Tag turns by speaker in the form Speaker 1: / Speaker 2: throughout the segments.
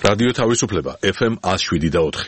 Speaker 1: რადიო თავისუფლება FM 107.4.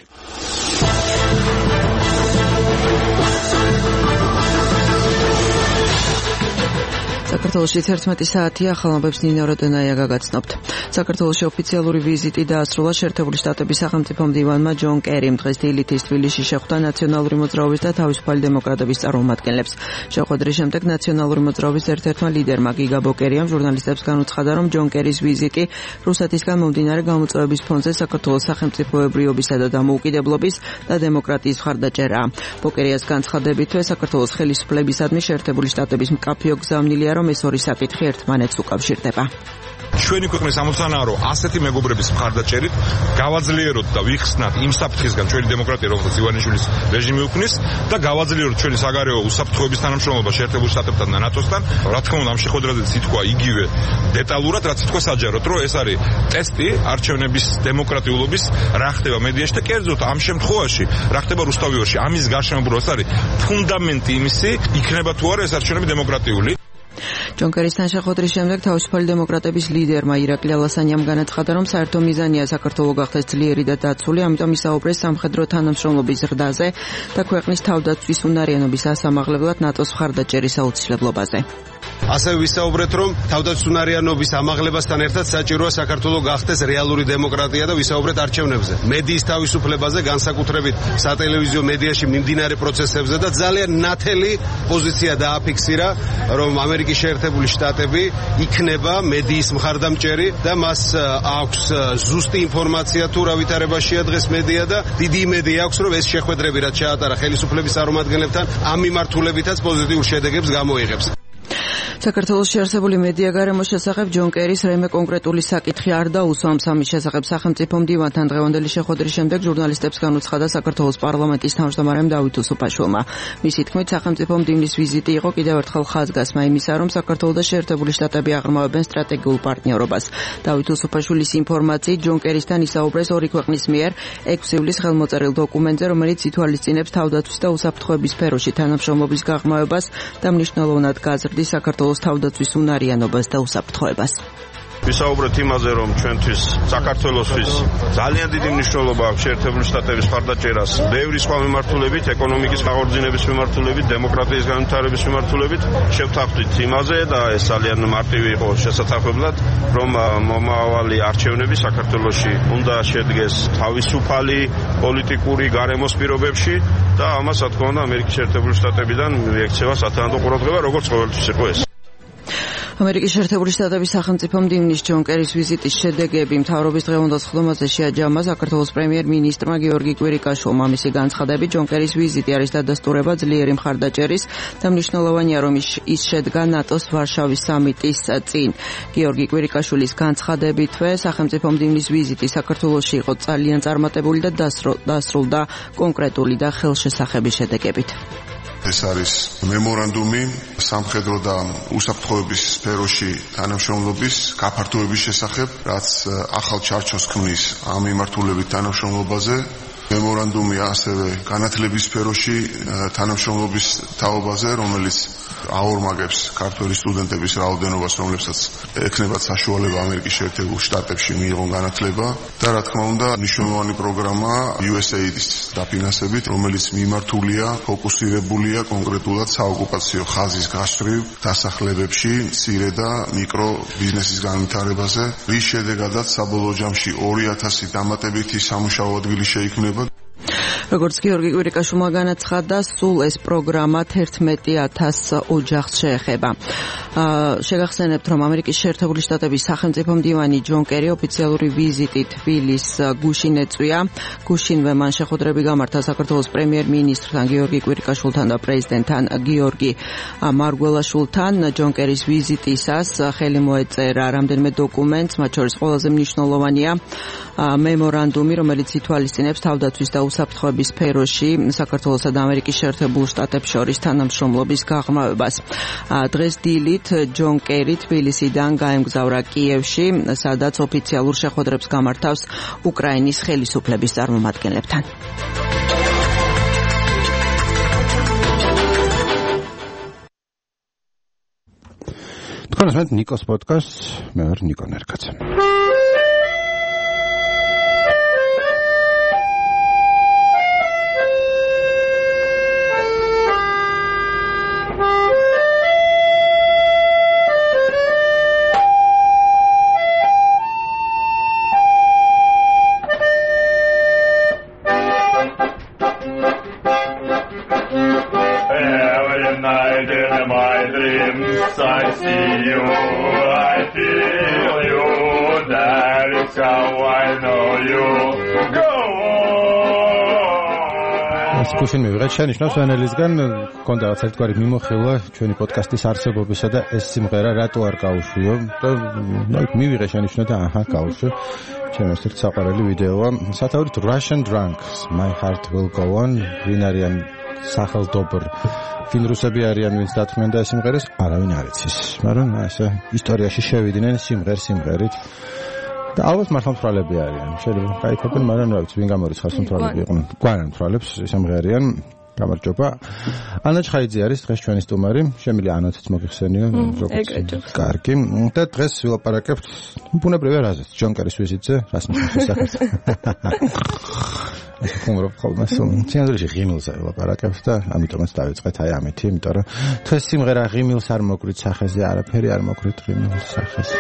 Speaker 2: საქართველოში 11 საათია, ხალხებს ნინო როდენაია გაგაცნობთ. საქართველოში ოფიციალური ვიზიტი დაასრულა შეერთებული შტატების სახელმწიფო მდივანმა ჯონ კერიმ. დღეს დილით თბილისში შეხვდა ნაციონალური მოძრაობის და თავისუფალი დემოკრატების წარმომადგენლებს. შეხვედრის შემდეგ ნაციონალური მოძრაობის ერთ-ერთმა ლიდერმა გიგა ბოკერიამ ჟურნალისტებს განუცხადა, რომ ჯონ კერის ვიზიტი რუსეთისგან მომდინარე გამოწვევების ფონზე საქართველოს სახელმწიფოებრიობისა და დამოუკიდებლობის და დემოკრატიის მხარდაჭერაა. ბოკერიას განცხადებითვე საქართველოს ხელისუფლებისადმი შეერთებული შტატების მკაფიო გზავნილია, რომ ეს ორი საკითხი ერთმანეთს უკავშირდება.
Speaker 3: ჩვენი ქვეყნის ამოცანაა, რომ ასეთი მეგობრების მხარდაჭერით გავაძლიეროთ და ვიხსნათ იმ საფრთხისგან ჩვენი დემოკრატია, როგორც ივანიშვილის რეჟიმი უქმნის და გავაძლიეროთ ჩვენი საგარეო უსაფრთხოების თანამშრომლობა შეერთებულ შტატებთან და ნატოსთან. რა თქმა უნდა, ამ შეხვედრაზე ითქვა იგივე დეტალურად, რაც ითქვა საჯაროდ, რომ ეს არის ტესტი არჩევნების დემოკრატიულობის, რა ხდება მედიაში და კერძოდ ამ შემთხვევაში რა ხდება რუსთავიოში. ამის გარშემო ეს არის ფუნდამენტი იმისი, იქნება თუ არა ეს არჩევნები დემოკრატიული.
Speaker 2: ჯონ კერისთან შეხვედრის შემდეგ თავისუფალი დემოკრატების ლიდერმა ირაკლი ალასანიამ განაცხადა, რომ საერთო მიზანია საქართველოს გახდეს ძლიერი და დაცული, ამიტომ ისაუბრეს სამხედრო თანამშრომლობის ზრდაზე და ქვეყნის თავდაცვის უნარიანობის ასამაღლებლად ნატოს მხარდაჭერის აუცილებლობაზე.
Speaker 4: ასევე ვისაუბრეთ, რომ თავდაცვის უნარიანობის ამაღლებასთან ერთად საჭიროა საქართველოს გახდეს რეალური დემოკრატია და ვისაუბრეთ არჩევნებზე, მედიის თავისუფლებაზე, განსაკუთრებით სატელევიზიო მედიაში მიმდინარე პროცესებზე და ძალიან ნათელი პოზიცია დააფიქსირა, რომ ამერიკის შეერთებული შტატები იქნება მედიის მხარდამჭერი და მას აქვს ზუსტი ინფორმაცია თუ რა ვითარებაშია დღეს მედია და დიდი იმედი აქვს, რომ ეს შეხვედრები, რაც ჩაატარა ხელისუფლების წარმომადგენლებთან, ამ მიმართულებითაც პოზიტიურ შედეგებს გამოიღებს.
Speaker 2: საქართველოში არსებული მედია გარემოს შესახებ ჯონ კერის რაიმე კონკრეტული საკითხი არ დაუსვამს. ამის შესახებ სახელმწიფო მდივანთან დღევანდელი შეხვედრის შემდეგ ჟურნალისტებს განუცხადა საქართველოს პარლამენტის თავმჯდომარემ დავით უსუფაშვილმა. მისი თქმით, სახელმწიფო მდივნის ვიზიტი იყო კიდევ ერთხელ ხაზგასმა იმისა, რომ საქართველოს და შეერთებული შტატები აღრმავებენ სტრატეგიულ პარტნიორობას. დავით უსუფაშვილის ინფორმაციით, ჯონ კერისთან ისაუბრეს ორი ქვეყნის მიერ 6 ივლისს ხელმოწერილ დოკუმენტზე, რომელიც ითვალისწინებს თავდაცვის და უსაფრთხოების სფეროში თანამშრომლობის გაღრმავებას და მნიშვნელოვნად გაზრდის საქართველოს თავდაცვის უნარიანობას და უსაფრთხოებას.
Speaker 5: ვისაუბრეთ იმაზე, რომ ჩვენთვის საქართველოსთვის ძალიან დიდი მნიშვნელობა აქვს შეერთებული შტატების მხარდაჭერას ბევრი სხვა მიმართულებით, ეკონომიკის აღორძინების მიმართულებით, დემოკრატიის განვითარების მიმართულებით. შევთანხმდით იმაზე და ეს ძალიან მარტივი იყო შესაძლებლად, რომ მომავალი არჩევნები საქართველოში უნდა შედგეს თავისუფალი პოლიტიკური გარემოს პირობებში და ამას, რა თქმა უნდა, ამერიკის შეერთებული შტატებიდან მიექცევა სათანადო ყურადღება, როგორც ყოველთვის იყო ეს.
Speaker 2: ამერიკის შეერთებული შტატების სახელმწიფო მდივნის ჯონ კერის ვიზიტის შედეგები მთავრობის დღევანდელ სხდომაზე შეაჯამა საქართველოს პრემიერ-მინისტრმა გიორგი კვირიკაშვილმა. მისი განცხადებით, ჯონ კერის ვიზიტი არის დადასტურება ძლიერი მხარდაჭერის და მნიშვნელოვანია, რომ ის შედგა ნატოს ვარშავის სამიტის წინ. გიორგი კვირიკაშვილის განცხადებითვე, სახელმწიფო მდივნის ვიზიტი საქართველოში იყო ძალიან წარმატებული და დასრულდა კონკრეტული და ხელშესახები შედეგებით.
Speaker 6: ეს არის მემორანდუმი სამხედრო და უსაფრთხოების სფეროში თანამშრომლობის გაფართოების შესახებ, რაც ახალ ჩარჩოს ქმნის ამ მიმართულებით თანამშრომლობაზე. მემორანდუმი ასევე განათლების სფეროში თანამშრომლობის თაობაზე, რომელიც აორმაგებს ქართველი სტუდენტების რაოდენობას, რომლებსაც ექნებათ საშუალება ამერიკის შეერთებულ შტატებში მიიღონ განათლება და რა თქმა უნდა მნიშვნელოვანი პროგრამა USAID-ის დაფინანსებით, რომელიც მიმართულია, ფოკუსირებულია კონკრეტულად საოკუპაციო ხაზის გასწვრივ დასახლებებში მცირე და მიკრო ბიზნესის განვითარებაზე, რის შედეგადაც საბოლოო ჯამში 2000 დამატებითი სამუშაო ადგილი შეიქმნება.
Speaker 2: როგორც გიორგი კვირიკაშვილმა განაცხადა, სულ ეს პროგრამა 11,000 ოჯახს შეეხება. შეგახსენებთ, რომ ამერიკის შეერთებული შტატების სახელმწიფო მდივანი ჯონ კერი ოფიციალური ვიზიტით თბილისს გუშინ ეწვია. გუშინვე მან შეხვედრები გამართა საქართველოს პრემიერ-მინისტრთან გიორგი კვირიკაშვილთან და პრეზიდენტთან გიორგი მარგველაშვილთან. ჯონ კერის ვიზიტისას ხელი მოეწერა რამდენიმე დოკუმენტს, მათ შორის ყველაზე მნიშვნელოვანია მემორანდუმი, რომელიც ითვალისწინებს თავდაცვის და უსაფრთხოების სფეროში საქართველოსა და ამერიკის შეერთებულ შტატებს შორის თანამშრომლობის გაღრმავებას. დღეს დილით ჯონ კერი თბილისიდან გაემგზავრა კიევში, სადაც ოფიციალურ შეხვედრებს გამართავს უკრაინის ხელისუფლების წარმომადგენლებთან.
Speaker 7: თქვენ ახლა ნიკოს პოდკასტს, მე ვარ ნიკო ნერკაცა. night in my dreams I see you, I feel you, that is how I know you. Go on.
Speaker 8: გუშინ მივიღეთ შენიშნავს ანალიზგან კონდა რაღაც ერთგვარი მიმოხილვა ჩვენი პოდკასტის არსებობისა და ეს სიმღერა რატო არ გაუშვიო და მივიღე შენიშნა და აჰა გაუშვი ჩემს ერთ საყვარელი ვიდეოა სათავით Russian Drunks My Heart Will Go On ვინ არიან სახელდობრ ფინრუსები არიან ვინც დათმენ და ეს სიმღერას არავინ არ იცის მაგრამ ესე ისტორიაში შევიდნენ სიმღერით და ალბათ მართლმსმრალები არიან. შეიძლება გაიქობენ, მაგრამ რა ვიცი, ვინ გამორიცხავს მსმრალები იყვნენ. გვარან მსმრალებს შემღერიან. გამარჯობა. ანა ჩხაიძე არის დღეს ჩვენი სტუმარი. შემიძლია ანაციც მოგიხსენიო, როგორც კარგი. და დღეს ვილაპარაკებთ ბუნებრივია რაზეც. ჯონ კერის ვიზიტზე, რას ნიშნავს შესახებ. ეს ხუმრობ ხოლმე სინამდვილეში ღიმილს ვილაპარაკებთ და ამიტომაც დავიწყეთ აი ამით, იმიტომ რომ დღეს სიმღერა ღიმილს არ მოკვრით სახეზე, არაფერი არ მოკვრით ღიმილს სახეზე.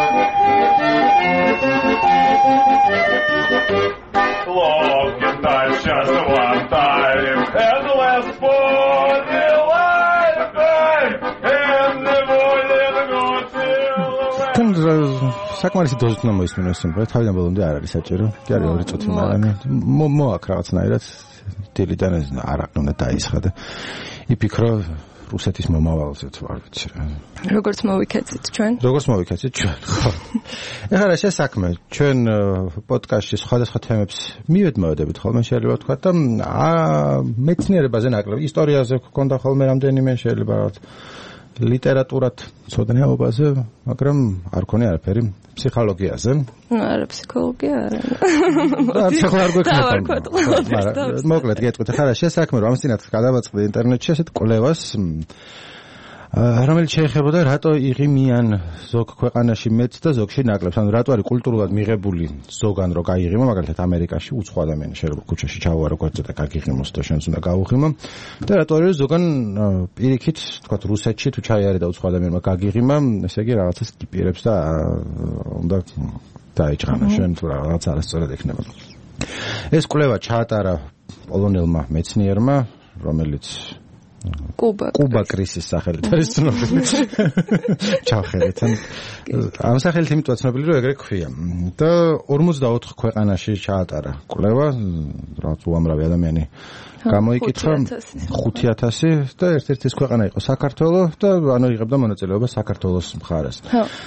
Speaker 7: Long time, just one time, endless for the lifetime, and the boiling good till
Speaker 8: საკმარისი დოზით უნდა მოისმინოს სიმღერა, თავიდან ბოლომდე არ არის საჭირო. კი არის 2 წუთი, მაგრამ მოაქვს რაღაცნაირად დილიდან არ უნდა დაისხა და იფიქრო რუსეთის მომავალზე თუ არ ვიცი რა.
Speaker 9: როგორც მოვიქეცით ჩვენ? როგორც
Speaker 8: მოვიქეცით ჩვენ, ხო. ეხლა რა შესაქმე, ჩვენ პოდკასტში სხვადასხვა თემებს მივედმოვდებით ხოლმე შეიძლება ვთქვა და მეცნიერებაზე ნაკლებ, ისტორიაზე გქონდა ხოლმე რამდენიმე შეიძლება რაღაც ლიტერატურად ცოდნაობაზე, მაგრამ არ ქონია არაფერი ფსიქოლოგიაზე.
Speaker 9: არა, ფსიქოლოგია არა.
Speaker 8: და ფსიქოლოგია არ გვექნება. მოკლედ გეტყვით, ხარა შესაქმე რომ ამის წინათ გადავაწყდი ინტერნეტში ასეთ კვლევას რომელიც შეეხებოდა რატო იღიმიან ზოგ ქვეყანაში მეც და ზოგში ნაკლებს. ანუ რატო არის კულტურულად მიღებული ზოგან რო გაიღიმო, მაგალითად ამერიკაში უცხო ადამიანი შეიძლება ქუჩაში ჩავარო გვერდზე და გაგიღიმოს და შენც უნდა გაუღიმო. და რატო არის ზოგან პირიქით, თქვა რუსეთში თუ ჩაიარე და უცხო ადამიანმა გაგიღიმა, ესე იგი რაღაცას კიპირებს და უნდა დაიჭრანა შენ თუ რაღაც არასწორად ექნება. ეს კვლევა ჩაატარა პოლონელმა მეცნიერმა, რომელიც კუბა კრისის სახელით არის ცნობილი. ჩავხედეთ. ამ სახელით იმიტოა ცნობილი, რომ ეგრე ქვია. და 44 ქვეყანაში ჩაატარა კვლევა, რაც უამრავი ადამიანი გამოიკითხა 5000 და ერთ-ერთი ეს ქვეყანა იყო საქართველო და ანუ იღებდა მონაწილეობა საქართველოს მხარეს.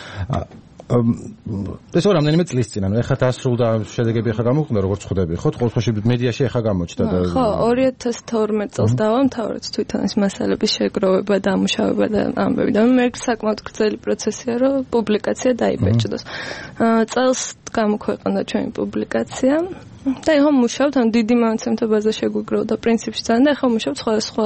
Speaker 8: ეს რამდენიმე წლის წინ, ანუ ეხლა დასრულდა შედეგები ეხლა გამოხდა, როგორც ხვდები, ხო? ყოველთვის მედიაში ეხლა გამოჩნდა და
Speaker 9: ხო, 2012 წელს დავამთავრეთ თვითონ ეს მასალების შეგროვება, დამუშავება და ამბები და მე საკმაოდ გრძელი პროცესია, რომ პუბლიკაცია დაიბეჭდოს. წელს გამოქვეყნდა ჩვენი პუბლიკაცია. და ეხლა მუშაობთ, ან დიდი მონაცემთა ბაზა შეგვიგროვდა პრინციპში ძალიან და ეხლა მუშაობთ სხვადასხვა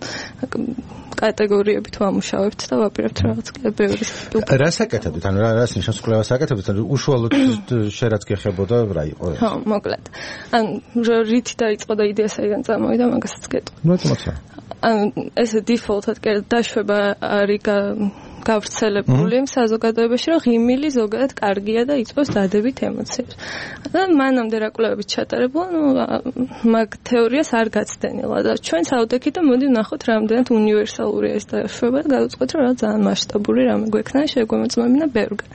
Speaker 9: კატეგორიებით ვამუშავებთ და ვაპირებთ რაღაც კლებეური.
Speaker 8: რას აკეთებთ? ანუ რას ნიშნავს კვლევას აკეთებთ? უშუალოდ შენ რაც გეხებოდა რა იყო ეს?
Speaker 9: ხო, მოკლედ. ან რითი დაიწყო და იდეა საიდან წამოვიდა, მაგასაც გეტყვი.
Speaker 8: მოწმოცა.
Speaker 9: ან ესე დიფოლტად კი დაშვება არის გავრცელებული საზოგადოებაში, რომ ღიმილი ზოგადად კარგია და იწვევს დადებით ემოციებს. და მანამდე რა კვლევებით ჩატარებულა, მაგ თეორიას არ გაცდენილა და ჩვენ საუდექით და მოდი ვნახოთ რამდენად უნივერსალურია ეს დაშვება და გავუწყოთ, რომ რა ძალიან მასშტაბური რამე გვექნა, შეგვემოწმებინა ბევრგან.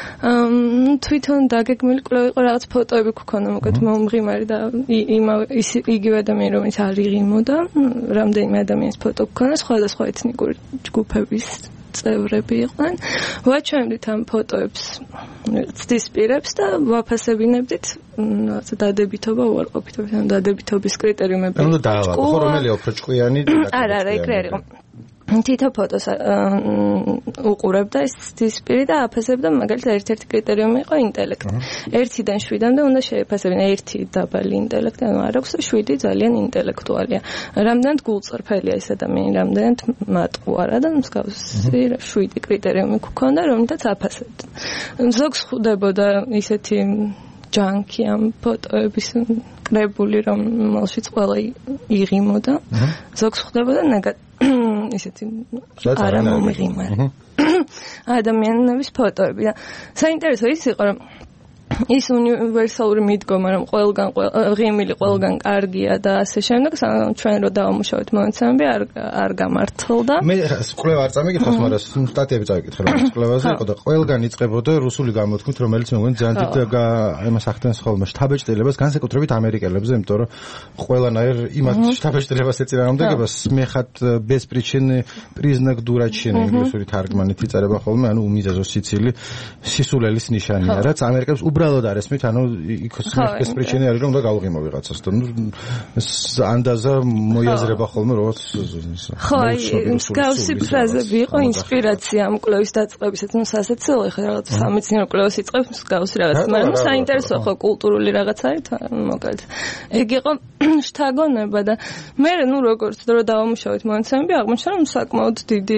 Speaker 9: თვითონ დაგეგმილი კვლევა იყო, რაღაც ფოტოები გქონდა, მოკეთ მომღიმარი და იგივე ადამიანი, რომელიც არ იღიმოდა, რამდენიმე ადამიანის ფოტო გქონდა, სხვადასხვა ეთნიკური ჯგუფების წევრები იყვნენ. ვაჩვენებდით ამ ფოტოებს ცდის პირებს და ვაფასებინებდით დადებითობა უარყოფითობით, ან დადებითობის კრიტერიუმები.
Speaker 8: ანუ დაავადო, ხო რომელი უფრო ჭკვიანი და
Speaker 9: არა, ეგრე არ იყო. თითო ფოტოს უყურებდა ეს ცდის პირი და აფასებდა, მაგალითად ერთ-ერთი კრიტერიუმი იყო ინტელექტი. 1-დან 7-მდე უნდა შეეფასებინა 1 დაბალი ინტელექტი, ანუ არ აქვს და 7 ძალიან ინტელექტუალია. რამდენად გულწრფელია ეს ადამიანი, რამდენად მატყუარა და მსგავსი 7 კრიტერიუმი გქონდა, რომელთაც აფასებდა. ზოგს ხვდებოდა ისეთი ჯანკი ამ ფოტოების კრებული, რომელშიც ყველა იღიმოდა. ზოგს ხვდებოდა ისეთი არა მომღიმარი ადამიანების ფოტოები და საინტერესო ის იყო, რომ ის უნივერსალური მიდგომა, რომ ყველგან ღიმილი ყველგან კარგია და ასე შემდეგ, სანამ ჩვენ რო დავამუშავეთ მონაცემები არ გამართლდა.
Speaker 8: მე კვლევა არ წამიკითხავს, მაგრამ სტატიები წავიკითხე, რომ კვლევაზე იყო და ყველგან იწყებოდა რუსული გამოთქმით, რომელიც მეგონი ძალიან დიდ იმას ახდენს ხოლმე შთაბეჭდილებას, განსაკუთრებით ამერიკელებზე, იმიტომ რომ ყველანაირ იმათ შთაბეჭდილებას ეწინააღმდეგებას смехат без причины признак дурачины ინგლისური თარგმანით იწერება ხოლმე, ანუ უმიზეზო სიცილი სისულელის ნიშანია, რაც ამერიკელებს უბრალოდ არ ესმით, ანუ იქ смех без причины არის, რომ უნდა გავუღიმო ვიღაცას და ანდაზა მოიაზრება ხოლმე, როგორც
Speaker 9: ხო, მსგავსი ფრაზები იყო ინსპირაცია ამ კვლევის დაწყებისას, ну სასაცილო ხა რაღაც სამეცნიერო კვლევას იწყებს მსგავსი რაღაც, მაგრამ საინტერესო ხო კულტურული რაღაც არის, მოკლედ. ეგ იყო შთაგონება და მე ну როგორც დრო დავამუშავეთ მონაცემები, აღმოჩნდა რომ საკმაოდ დიდი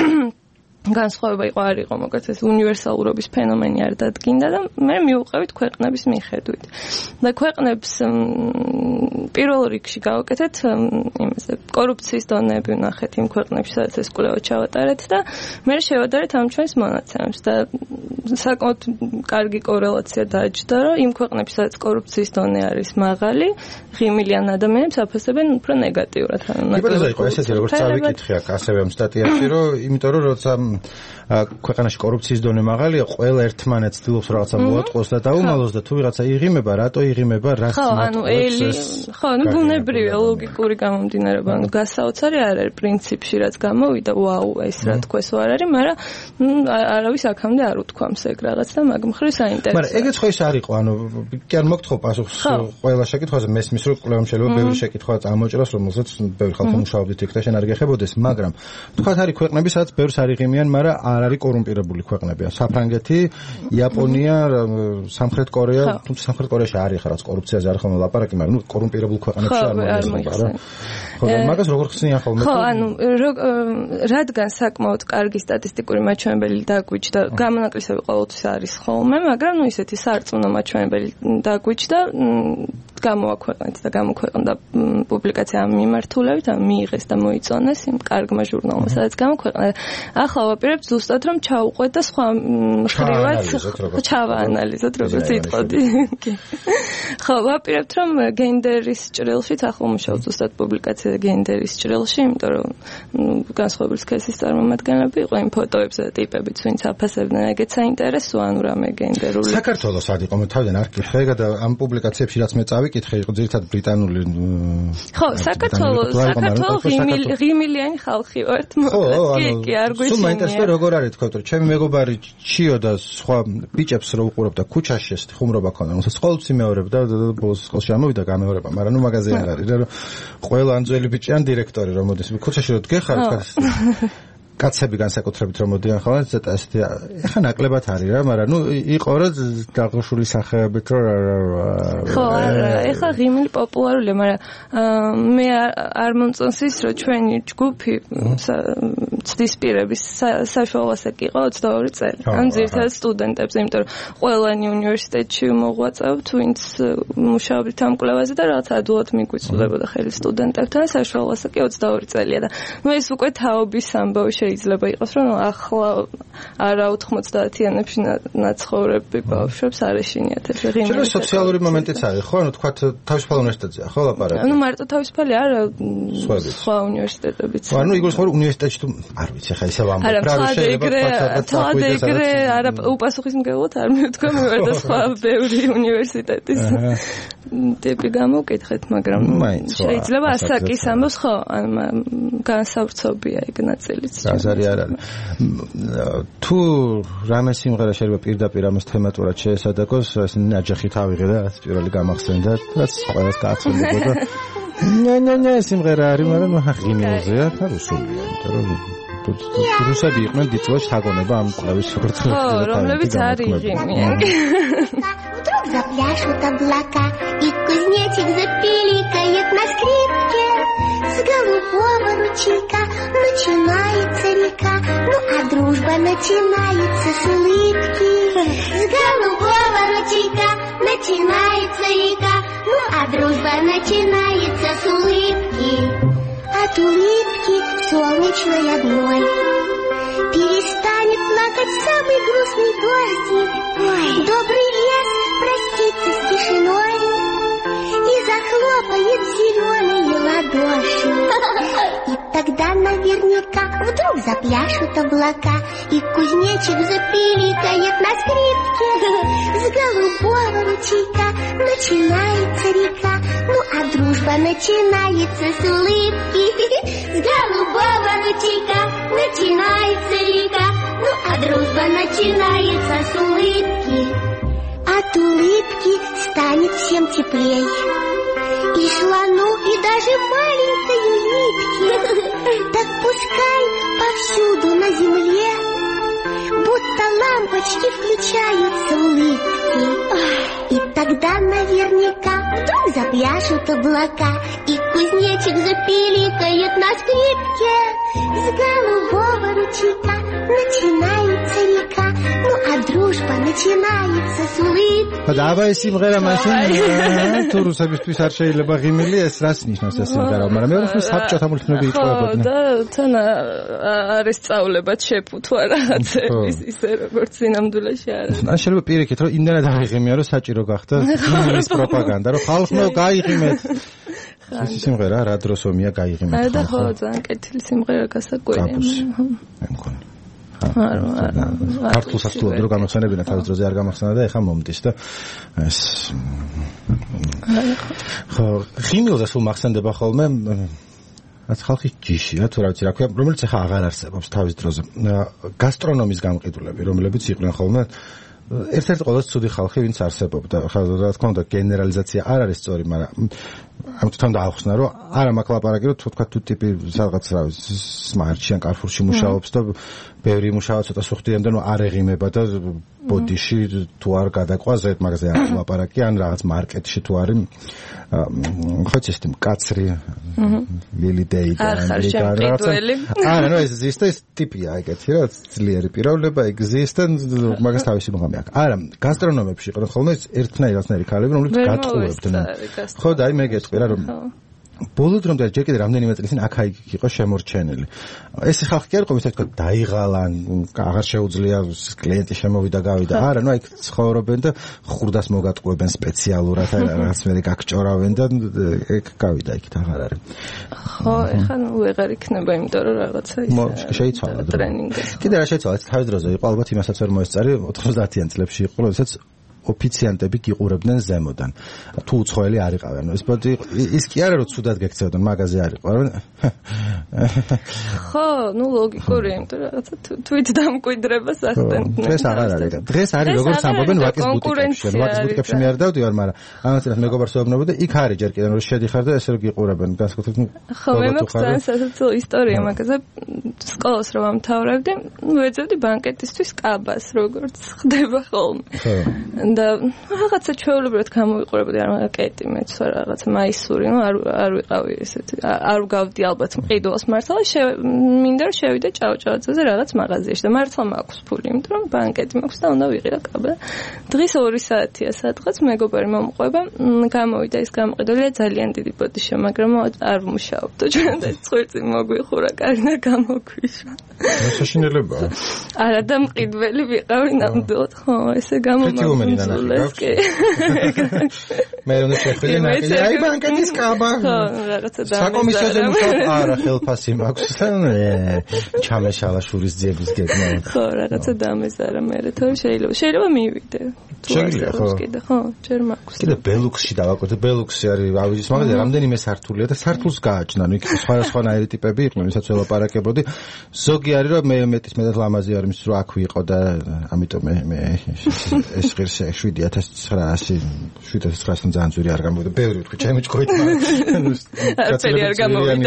Speaker 9: განსხვავება არ იყო მოკლედ ეს უნივერსალურობის ფენომენი არ დადგინდა და მე მივუყევით ქვეყნების მიხედვით. და ქვეყნებს პირველ რიგში გავაკეთეთ იმაზე კორუფციის დონეები ვნახეთ იმ ქვეყნებში, სადაც ეს კვლევა ჩავატარეთ და მე შევადარეთ ამ ჩვენს მონაცემებს და საკმაოდ კარგი კორელაცია დააჯდა, რომ იმ ქვეყნებში, სადაც კორუფციის დონე არის მაღალი, ღიმილიან ადამიანებს აფასებენ უფრო ნეგატიურად.
Speaker 8: იპოთეზა იყო ესეთი, როგორც წავიკითხე აქ ასევე ამ სტატიაში, რომ იმიტომ რომ როცა ქვეყანაში კორუფციის დონე მაღალია, ყველა ერთმანეთს ცდილობს რაღაცა მოატყოს და დაუმალოს და თუ ვიღაცა იღიმება, რატო იღიმება, რაც
Speaker 9: მოატყობს. ხო, ანუ ბუნებრივია ლოგიკური გამომდინარეობა, ანუ გასაოცარი არ არის პრინციპში, რაც გამოვიდა, ვაუ, ეს რა თქოს არ არის, მაგრამ არავის აქამდე არ უთქვამს ეგ რაღაც და მაგ მხრივ საინტერესოა.
Speaker 8: მაგრამ ეგეც ხო ის არ იყო, ანუ კი არ მოგთხოვ პასუხს ყველა შეკითხვაზე, მესმის რომ კვლევამ შეიძლება ბევრი შეკითხვა წამოჭრას, რომელსაც ბევრი ხალხი მუშაობდით იქ და შენ არ გეხებოდეს, მაგრამ თქვათ არის ქვეყნები, სადაც ბევრს არ იღიმიან, მაგრამ არ არის კორუმპირებული ქვეყნებია. საფრანგეთი, იაპონია, სამხრეთ კორეა, თუმცა სამხრეთ კორეაში არის ხა რაც კორუფციაზე არ ხოლმე ლაპარაკი, მაგრამ კორუმპირებულ ქვეყნებში არ მოიხსენიება. ხო, მაგას როგორ ხსნიან ხოლმე?
Speaker 9: ხო, ანუ რადგან საკმაოდ კარგი სტატისტიკური მაჩვენებელი დაგვიჭდა, გამონაკლისები ყოველთვის არის ხოლმე, მაგრამ ნუ ისეთი სარწმუნო მაჩვენებელი დაგვიჭდა, გამოაქვეყნეთ და გამოქვეყნდა პუბლიკაცია ამ მიმართულებით, მიიღეს და მოიწონეს იმ კარგმა ჟურნალმა, სადაც გამოქვეყნდა. ახლა ვაპირებთ ზუსტად რომ ჩაუყვეთ და სხვა მხრივად ჩავაანალიზოთ, როგორც იტყოდი. ხო, ვაპირებთ რომ გენდერის ჭრილშიც ახლა მუშაობ ზუსტად პუბლიკაცია გენდერის ჭრილში, იმიტომ რომ განსხვავებული სქესის წარმომადგენლები იყო იმ ფოტოებზე და ტიპებიც, ვინც აფასებდნენ, ეგეც საინტერესოა, ანუ რამე გენდერული.
Speaker 8: საქართველოს არ იყო, მე თავიდან არ ვკითხე და ამ პუბლიკაციებში რაც მე წავიკითხე, იყო ძირითადად ბრიტანული.
Speaker 9: ხო, საქართველოს ღიმილიანი ხალხი ვართ, მოკლედ კი არ გვიშინია.
Speaker 8: სულ მაინტერესებს როგორ არის თქვა, რომ ჩემი მეგობარი ჩიო და სხვა ბიჭებს რო უყურებდა ქუჩაში ეს ხუმრობა ქონდა, რომელსაც ყოველთვის იმეორებდა და ბოლოს სკოლაში ამოვიდა გამეორება, მაგრამ ნუ მაგაზე არ არის, რომ ყველა ანძველი ბიჭი ან დირექტორი რომ მოდის ქუჩაში რო დგეხარ, თქვა კაცები განსაკუთრებით რომ მოდიან ხოლმე ცოტა ესეთი ეხა ნაკლებად არის რა, მაგრამ ნუ იყო რა დაღუშული სახეებით რომ
Speaker 9: ხო, ეხა ღიმილი პოპულარულია, მაგრამ მე არ მომწონს ის რომ ჩვენი ჯგუფი ცდისპირების საშუალო ასაკი იყო 22 წელი. ან ძირითადად სტუდენტებს, იმიტომ რომ ყველანი უნივერსიტეტში მოღვაწეობთ, ვინც მუშაობთ ამ კვლევაზე და რაღაც ადვილად მიგვიწვდებოდა ხელი სტუდენტებთან, საშუალო ასაკი 22 წელია და ნუ ეს უკვე თაობის ამბავი შეიძლება იყოს, რომ ახლა არა 90-იანებში ნაცხოვრები ბავშვებს არ ეშინიათ ეს ღიმილი.
Speaker 8: შეიძლება სოციალური მომენტიც არის, ხო? ანუ თქვა თავისუფალ უნივერსიტეტზეა, ხო ლაპარაკი?
Speaker 9: ანუ მარტო თავისუფალი არა, სხვა უნივერსიტეტებიც.
Speaker 8: ანუ იგივე სხვა უნივერსიტეტში თუ არ ვიცი, ხა ისე ვამბობ, რა შეიძლება
Speaker 9: თვალე ეგრე არა უპასუხისმგებლად არ მივთქვა, მე ვარ და სხვა ბევრი უნივერსიტეტის ტიპი გამოვკითხეთ, მაგრამ შეიძლება ასაკის ამბავს, ხო, განსავრცობია ეგ ნაწილიც.
Speaker 8: აზარი არ არის. თუ რამე სიმღერა შეიძლება პირდაპირ ამას თემატურად შეესადაგოს, ეს ნაჯახით ავიღე და რაც პირველი გამახსენდა, რაც ყველას გააცნობოდა. ნე სიმღერა არის, მაგრამ ღიმილზეა და რუსულია, იმიტომ რომ რუსები იყვნენ დიდწილად შთაგონება ამ კვლევის საკითხებზე.
Speaker 9: ხო, რომლებიც არის ღიმიანი.
Speaker 10: Вдруг запляшут облака, и кузнечик запиликает на скрипке. С голубого ручейка начинается река, ну а дружба начинается с улыбки. С голубого ручейка начинается река, ну а дружба начинается с улыбки. От улыбки солнечной одной перестанет плакать самый грустный дождик. Добрый лес проститься с тишиной и захлопает зеленые ладоши. И тогда наверняка вдруг запляшут облака, и кузнечик запиликает на скрипке. С голубого ручейка начинается река, ну а дружба начинается с улыбки. С голубого ручейка начинается река, ну а дружба начинается с улыбки. От улыбки станет всем теплей, и слону, и даже маленькой улитке. Так пускай повсюду на земле будто лампочки включаются улыбки. И тогда наверняка вдруг запляшут облака, и кузнечик запиликает на скрипке. С голубого ручейка начинается река, ну а дружба начинается с улыбки.
Speaker 8: Давай სიმღერა მაშინ თუ რუსებისთვის არ შეიძლება ღიმილი ეს რას ნიშნავს ეს სიმღერა, მაგრამ მე ვთქვი საბჭოთა მულტფილმები იყვებოდნენ.
Speaker 9: და თან არის სწავლებად შეფუთვა რაღაცების ისე როგორც სინამდვილეში არის.
Speaker 8: ან შეიძლება პირიქით რომ იმდენად აღიღიმია რომ საჭირო გახდა ღიმილის პროპაგანდა რომ ხალხო გაიღიმეთ. ეს სიმღერა რა დროს ომია გაიღიმეთ.
Speaker 9: და ხო ძალიან კეთილი სიმღერა გასაკვირია.
Speaker 8: მე მგონი. ქართულ სასტუმროდ რო გამახსენებინა თავის დროზე არ გამახსენა და ეხლა მომდის და ეს ხო ღიმილზე სულ მახსენდება ხოლმე რაც ხალხის ჯიშია თუ რა ვიცი რა ქვია რომელიც ეხლა აღარ არსებობს თავის დროზე გასტრონომის გამყიდვლები რომლებიც იყვნენ ხოლმე ერთ-ერთი ყველაზე ცუდი ხალხი ვინც არსებობდა ხა რა თქმა უნდა გენერალიზაცია არ არის სწორი მაგრამ ამიტომ თან დაახსნა რომ არა მაგ ლაპარაკი რომ თქვა თუ ტიპი რაღაც რა ვიცი სმარტში ან კარფურში მუშაობს და ბევრი მუშაობა ცოტა სუხტიანდა ნუ არ ეღიმება და ბოდიში თუ არ გადაყვაზე მაგაზე არ ლაპარაკი ან რაღაც მარკეტში თუ არის ხო ცესტი მკაცრი ლილი დეი და არა ნუ ეს ტიპია ეგეთი რა ძლიერი პიროვნება ეგზისტ და მაგას თავისი მიღამი აქვს არა გასტრონომებში იყო ხოლმე ერთნაირად ქალები რომლებიც გატყუებდნენ ხო და აი მე გეტყვი რა რომ ბოლო დრომდე ჯერ კიდე რამდენიმე წელი წინ აქ-იქ იყო შემორჩენილი. ეს ხალხი კი არ იყო, ვისაც თქვა დაიღალა, აღარ შეუძლია კლიენტი შემოვიდა, გავიდა. არა, ნუ იქ ცხოვრობენ და ხურდას მოგატყუებენ სპეციალურად, რაღაც მე გაგჭორავენ და ეგ გავიდა იქით აღარ არის.
Speaker 9: ხო, ეხლა ნუ ვეღარ იქნება, იმიტომ რომ რაღაცა ის
Speaker 8: შეიცვალა
Speaker 9: ტრენინგი.
Speaker 8: კიდე რა შეიცვალა, თავის დროზე იყო, ალბათ იმასაც ვერ მოესწარი, 90-იან წლებში იყო, როდესაც ოფიციანტები გიყურებდნენ ზემოდან. თუ უცხოელი არ იყავენ. ეს ბოდი ის კი არა რომ ცუდად გექცევდნენ, მაგაზე არ იყო.
Speaker 9: ხო, ნუ ლოგიკური, იმიტომ რომ რაღაცა თვით დამკვიდრებას ახდენდნენ.
Speaker 8: დღეს აღარ არის. დღეს არის როგორც ამბობენ ვაკის ბუტიკებში. ვაკის ბუტიკებში მე არ დავდივარ, მაგრამ ამასთან მეგობარს ვეუბნები და იქ არის ჯერ კიდევ რომ შედიხარ და ესე რომ გიყურებენ. განსაკუთრებით
Speaker 9: ხო, მე მოგწონს სასაცილო ისტორია მაგაზე. სკოლას რომ ამთავრებდი, ვეძებდი ბანკეტისთვის კაბას, როგორც ხდება ხოლმე. ხო. და რაღაცა ჩვეულებრივად გამოვიყურებოდი არა კეტი მეც ვარ რაღაცა მაისური ნუ არ ვიყავი ესეთი არ გავდი ალბათ მყიდველს მართლა მინდა რომ შევიდე ჭავჭავაძეზე რაღაც მაღაზიაში და მართლა მაქვს ფული იმიტომ რომ ბანკეტი მაქვს და უნდა ვიყიდე კაბა დღის 2 საათია სადღაც მეგობარი მომყვება გამოვიდა ის გამყიდველია ძალიან დიდი ბოდიშა მაგრამ არ ვმუშაობდო ჩვენ და წვეწი მოგვიხურა კარგად გამოგვიშვა
Speaker 8: საშინელებაა
Speaker 9: არა და მყიდველი ვიყავი ნამდვილად ხო ესე გამომაქვს
Speaker 8: მე რომ შეხვედრე ნაკელი აი ბანკეთის კაბა საკომისიოზე მუშაობ არა ხელფასი მაქვს ჩამეშალა შურის ძიების გეგმა
Speaker 9: ხო რაღაცა დამეზარა მე თო შეიძლება მივიდე შეიძლება ხო ჯერ მაქვს
Speaker 8: კიდე ბელუქსში დავაკეთე ბელუქსი არის ავიჯის მაღაზია რამდენიმე სართულია და სართულს გააჩნდა ნუ იქ სხვადასხვანაირი ტიპები იყვნენ ვისაც ველაპარაკებოდი ზოგი არის რომ მე მეტის მეტად ლამაზი არის მის რო აქ ვიყო და ამიტომ მე ეს ღირს 7900 ძალიან ძვირი არ გამოვიდა. ბევრი ვთქვი, ჩემი ჭკუით.
Speaker 9: არაფერი არ გამოვიდა.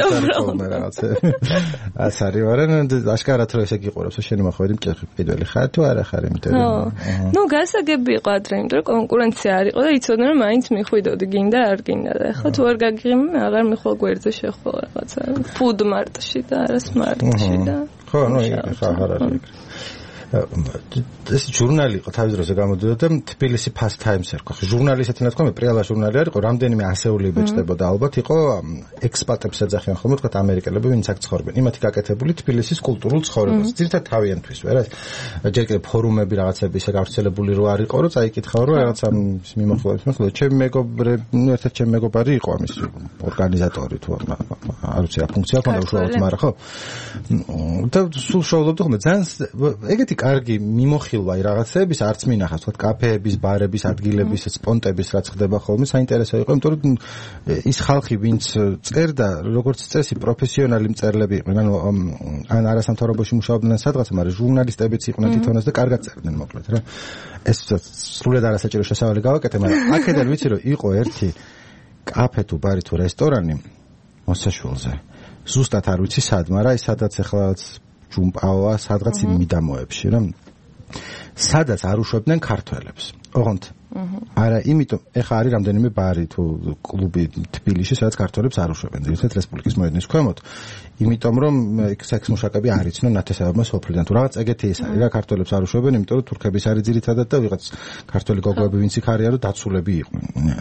Speaker 8: ას არის ვარენ აშკარად რომ ესე გიყურებს, შენ მოხვედი მჭერხი პირველი ხარ თუ არა ხარ იმიტომ.
Speaker 9: ნუ გასაგები იყო ადრე, იმიტომ რომ კონკურენცია არ იყო და იცოდნენ რომ მაინც მიხვიდოდი, გინდა არ გინდა და ახლა თუ არ გაგიღიმ, აღარ მიხვალ გვერდზე შეხვალ რაღაცა. ფუდ მარტში და არა სმარტში და
Speaker 8: ხო, ნუ ახლა აღარ არის. ეს ჟურნალი იყო თავის დროზე გამოდიოდა თბილისი Fast Times ერქვა. ჟურნალი ისეთი ნათქვამი პრიალა ჟურნალი არ იყო, რამდენიმე ასეული ბეჭდებოდა ალბათ იყო ექსპატებს ეძახიან ხოლმე თქვა ამერიკელები ვინც აქ ცხოვრობენ. იმათი გაკეთებული თბილისის კულტურულ ცხოვრებას. ძირითადად თავიანთვის ვერა. ჯერ კიდევ ფორუმები რაღაცები ისე გავრცელებული რო არ იყო, რომ წაიკითხავ რომ რაღაცა მიმოხილვებს მოხდა. ჩემი მეგობრები, ერთ-ერთი ჩემი მეგობარი იყო ამის ორგანიზატორი თუ არ ვიცი რა ფუნქცია ჰქონდა უშუალოდ, მაგრამ ხო. და სულ შოულობდი ხოლმე ძალიან ეგეთი კარგი მიმოხილვა რაღაცების არც მინახავს, თქვა კაფეების, ბარების, ადგილების, სპონტების რაც ხდება ხოლმე, საინტერესო იყო, იმიტომ რომ ის ხალხი, ვინც წერდა, როგორც წესი, პროფესიონალი მწერლები იყვნენ, ანუ ან არასამთავრობოში მუშაობდნენ სადღაც, მაგრამ ჟურნალისტებიც იყვნენ თვითონაც და კარგად წერდნენ, მოკლედ რა. ეს სრულად არასაჭირო შესავალი გავაკეთე, მაგრამ აქედან ვიცი რომ იყო ერთი კაფე თუ ბარი თუ რესტორანი მოსაშვილზე. ზუსტად არ ვიცი სად, მაგრამ ის სადაც ახლაც ჯუმპაოა, სადღაც იმ მიდამოებში, რა. სადაც არ უშვებდნენ ქართველებს. ოღონდ არა, იმიტომ ეხა არის რამდენიმე ბარი თუ კლუბი თბილისში, სადაც ქართველებს არ უშვებენ. ზოგადად რესპუბლიკის მოედნის ქვემოთ. იმიტომ რომ სექსმუშაკები არ იცნო ნათესავებმა სოფლიდან. თუ რაღაც ეგეთი ის არის, რა ქართველებს არ უშვებენ, იმიტომ რომ თურქების არის ძირითადად და ვიღაც ქართველი გოგოები ვინც იქ არიან, რომ დაცულები იყვნენ.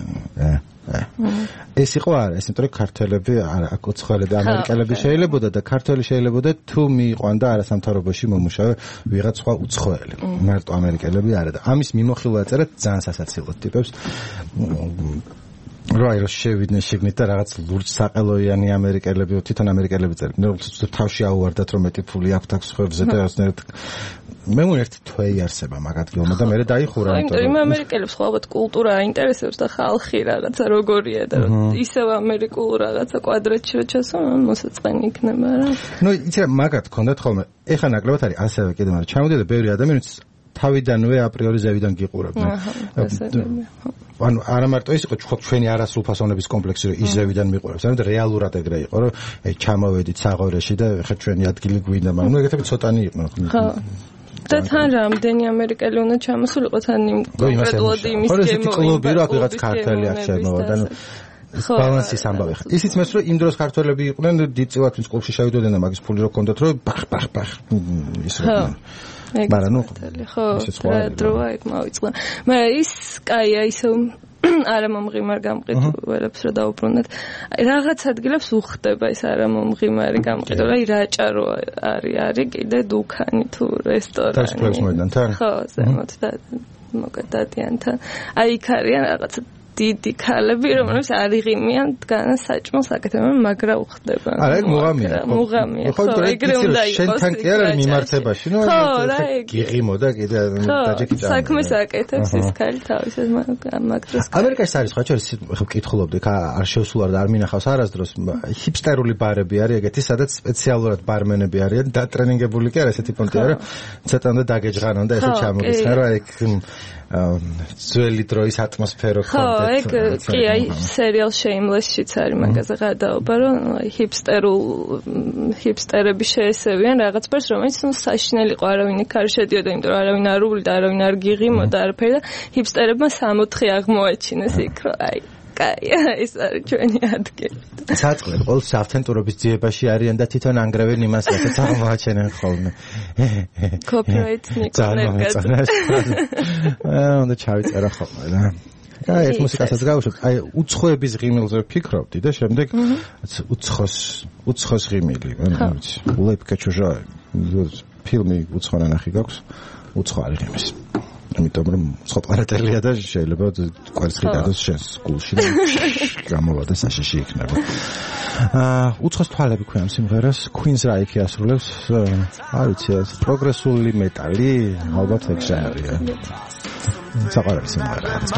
Speaker 8: ეს იყო არა, ეს იმიტომ რომ ქართველები აქ უცხოელი და ამერიკელები შეიძლებოდა და ქართველი შეიძლებოდა თუ მიიყვან და არასამთავრობოში მომუშავე ვიღაც სხვა უცხოელი. მარტო ამერიკელები არა და ამის მიმოხილვა ეწერა ძალიან სასაცილოდ ტიპებს. რომ შევიდნენ შეგნით და რაღაც ლურჯ საყელოიანი ამერიკელები, თვითონ ამერიკელები წერდნენ. თავში აუვარდათ რომ მეტი ფული აქვთ აქ სხვებზე და რაღაცნაირად მე მგონი ერთი თვეი არსება მაგ ადგილმა და მე დაიხურა.
Speaker 9: იმიტომ რომ ამერიკელებს ხო ალბათ კულტურა აინტერესებს და ხალხი რაღაცა როგორია და ისევ ამერიკულ რაღაცა კვადრატში რო ჩასო მოსაწყენი იქნება რა.
Speaker 8: ნუ იცი რა მაგათ ქონდათ ხოლმე. ეხა ნაკლებად არის ასევე კიდე მაგრამ ჩამოდიოდა ბევრი ადამიანი თავიდანვე აპრიორი ზევიდან გიყურებდნენ. ანუ არა მარტო ის იყო ჩვენი არასრულფასოვნების კომპლექსი რომ ის ზევიდან მიყურებს, ანუ რეალურად ეგრე იყო რომ ჩამოვედით საღორეში და ხა ჩვენი ადგილი გვინდა, მაგრამ ნუ ეგეთები ცოტანი იყვნენ.
Speaker 9: ხო. და თან რამდენი ამერიკელი უნდა ჩამოსულიყო თან იმ კონკრეტულად იმის გემო
Speaker 8: კლუბი რა ვიღაც ქართველი არ შემოვა და ნუ ბალანსის ამბავი ხა. ისიც მეს რომ იმ დროს ქართველები იყვნენ დიდწილად ვინც კლუბში შევიდოდნენ და მაგის ფული რო ჰქონდათ რომ ბახ ის რა. მაგრამ ნუ
Speaker 9: ხო დროა იქ მოვიწყდა. მაგრამ ის კაია ისევ არა მომღიმარ გამყიდველებს რა დაუბრუნდეთ. რაღაც ადგილებს უხდება ეს არა მომღიმარი გამყიდველი, აი რაჭარო არის კიდე დუქანი თუ რესტორანი.
Speaker 8: თაშფლებს მოედან თან?
Speaker 9: ხო, ზემოთ და მოკეთ დადიანთან. აი იქ არიან რაღაცა დიდი ქალები, რომლებიც არ იღიმიან დგანა საჭმელს აკეთებენ, მაგრა უხდება.
Speaker 8: არა, ეგ მუღამია.
Speaker 9: მუღამია. ხო, ეგრე უნდა იყოს.
Speaker 8: შენთან კი არა მიმართებაში, ნუ გიღიმო და კიდე დაჯექი წამო.
Speaker 9: საქმეს აკეთებს ის ქალი თავის მაგრას.
Speaker 8: ამერიკაში არის ხო, ჩვენ ხო ვკითხულობდი, არ შევსულა და არ მინახავს არასდროს ჰიპსტერული ბარები არის ეგეთი, სადაც სპეციალურად ბარმენები არიან, დატრენინგებული კი არა ესეთი პონტი არა, ცოტამდე დაგეჯღანონ და ესე ჩამოგეცნო რა ეგ ძველი დროის ატმოსფერო
Speaker 9: ხო, ეგ კი აი სერიალ Shameless-შიც არის მაგაზე გადაობა, რომ ჰიპსტერები შეესევიან რაღაც პერს, რომელიც საშინელი იყო, არავინ იქ არ შედიოდა, იმიტომ რომ არავინ არ უვლიდა, არავინ არ გიღიმოდა არაფერი და ჰიპსტერებმა 64 აღმოაჩინეს იქ, რომ აი კაია, ეს არის ჩვენი ადგილი.
Speaker 8: საწყლები ყოველ საავთენტურობის ძიებაში არიან და თვითონ ანგრევენ იმას, რასაც აღმოაჩენენ ხოლმე.
Speaker 9: Copyright ნიკონერგად.
Speaker 8: უნდა ჩავიწერა ხოლმე რა. აი ეს მუსიკასაც გავუშვებ. აი უცხოების ღიმილზე ვფიქრობდი და შემდეგ უცხოს ღიმილი, რა ვიცი. ულეპკა ჩუჟა ფილმი უცხო ნახი გაქვს. უცხო არის ღიმის. იმიტომ რომ სოფლარატელია და შეიძლება კვერცხი დადოს შენს გულში და გამოვადა საშიში იქნება. უცხოს თვალები ქვია სიმღერას Queen's რა იქ ასრულებს, არ ვიცი, პროგრესული მეტალი, ალბათ ეგ ჟანრია. საყვარელი სიმღერა არის.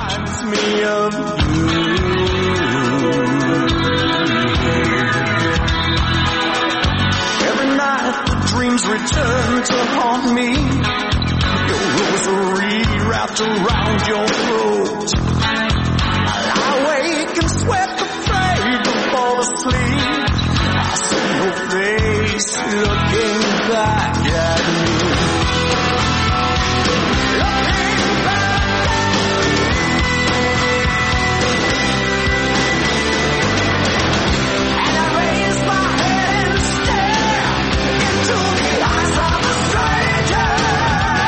Speaker 11: Every night the dreams return to haunt me. Your rosary wrapped around your throat. I wake and sweat afraid to fall asleep. I see your face looking back at me. Looking back at me. And I raise my head and stare into the eyes of a stranger.